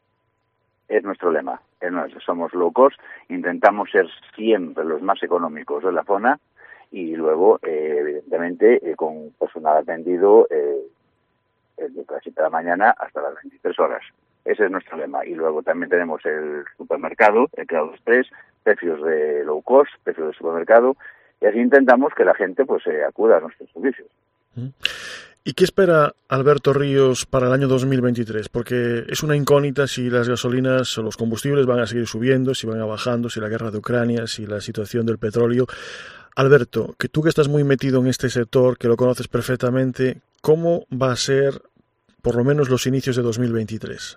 Es nuestro lema, es nuestro, somos low cost, intentamos ser siempre los más económicos de la zona y luego, eh, evidentemente, eh, con personal atendido eh, desde las siete de la mañana hasta las veintitrés horas. Ese es nuestro lema. Y luego también tenemos el supermercado, el Creado Express, precios de low cost, precios de supermercado, y así intentamos que la gente pues eh, acuda a nuestros servicios. ¿Y qué espera Alberto Ríos para el año dos mil veintitrés? Porque es una incógnita si las gasolinas o los combustibles van a seguir subiendo, si van a bajando, si la guerra de Ucrania, si la situación del petróleo. Alberto, que tú que estás muy metido en este sector, que lo conoces perfectamente, ¿cómo va a ser por lo menos los inicios de dos mil veintitrés?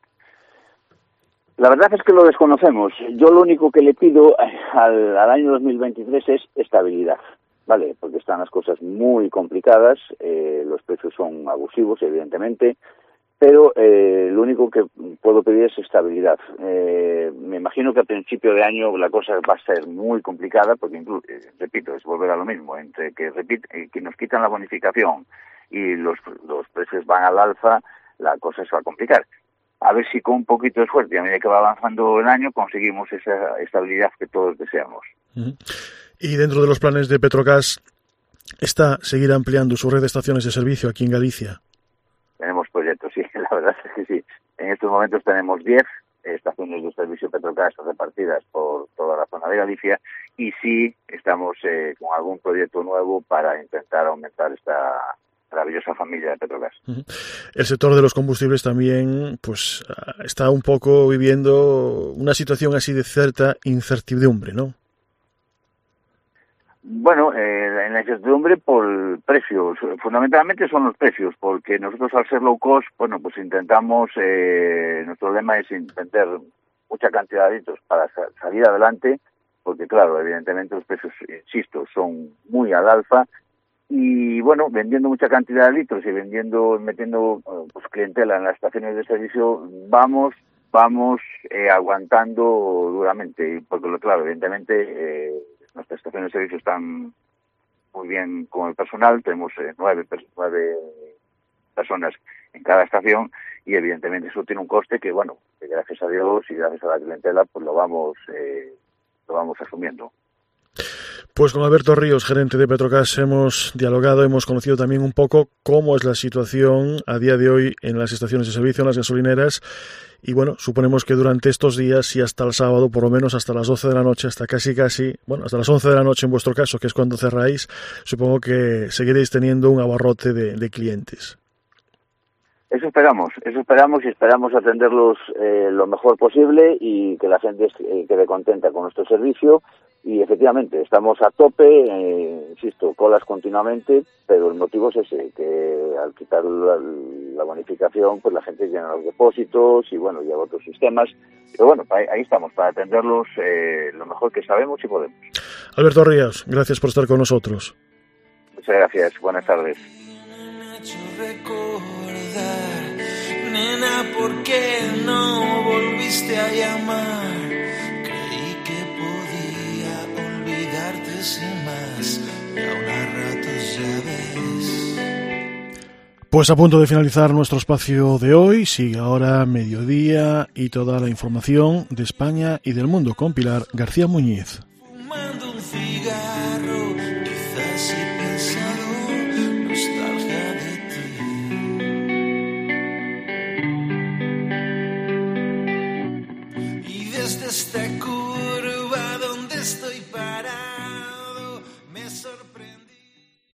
La verdad es que lo desconocemos. Yo lo único que le pido al, al año dos mil veintitrés es estabilidad, ¿vale? Porque están las cosas muy complicadas, eh, los precios son abusivos, evidentemente, pero eh, lo único que puedo pedir es estabilidad. Eh, me imagino que a principio de año la cosa va a ser muy complicada, porque, incluso, eh, repito, es volver a lo mismo, entre que, repite, eh, que nos quitan la bonificación y los, los precios van al alza, la cosa se va a complicar. A ver si con un poquito de suerte, a medida que va avanzando el año, conseguimos esa estabilidad que todos deseamos. Uh-huh. Y dentro de los planes de Petrocas, ¿está seguir ampliando su red de estaciones de servicio aquí en Galicia? Tenemos proyectos, sí, la verdad es que sí. En estos momentos tenemos diez estaciones de servicio Petrocas repartidas por toda la zona de Galicia y sí estamos eh, con algún proyecto nuevo para intentar aumentar esta maravillosa familia de Petrocas. Uh-huh. El sector de los combustibles también pues está un poco viviendo una situación así de cierta incertidumbre, ¿no? Bueno, eh, en la incertidumbre por precios, fundamentalmente son los precios, porque nosotros al ser low cost, bueno, pues intentamos, eh, nuestro lema es vender mucha cantidad de litros para sa- salir adelante, porque claro, evidentemente los precios, insisto, son muy al alza, y bueno, vendiendo mucha cantidad de litros y vendiendo, metiendo pues clientela en las estaciones de servicio, vamos, vamos eh, aguantando duramente, porque claro, evidentemente eh, nuestras estaciones de servicio están muy bien con el personal, tenemos eh, nueve, nueve personas en cada estación y evidentemente eso tiene un coste que, bueno, que gracias a Dios y gracias a la clientela, pues lo vamos, eh, lo vamos asumiendo. Pues con Alberto Ríos, gerente de Petrocas, hemos dialogado, hemos conocido también un poco cómo es la situación a día de hoy en las estaciones de servicio, en las gasolineras, y bueno, suponemos que durante estos días y hasta el sábado, por lo menos hasta las doce de la noche, hasta casi casi, bueno, hasta las once de la noche en vuestro caso, que es cuando cerráis, supongo que seguiréis teniendo un abarrote de, de clientes. Eso esperamos, eso esperamos y esperamos atenderlos eh, lo mejor posible y que la gente eh, quede contenta con nuestro servicio. Y efectivamente, estamos a tope, eh, insisto, colas continuamente, pero el motivo es ese, que al quitar la, la bonificación, pues la gente llena los depósitos y bueno, lleva otros sistemas. Pero bueno, ahí, ahí estamos, para atenderlos eh, lo mejor que sabemos y podemos. Alberto Ríos, gracias por estar con nosotros. Muchas gracias, buenas tardes. Nena, ¿por qué no volviste a llamar? Creí que podía olvidarte sin más, y aún a ratos ya ves. Pues a punto de finalizar nuestro espacio de hoy, sigue ahora Mediodía y toda la información de España y del mundo con Pilar García Muñiz.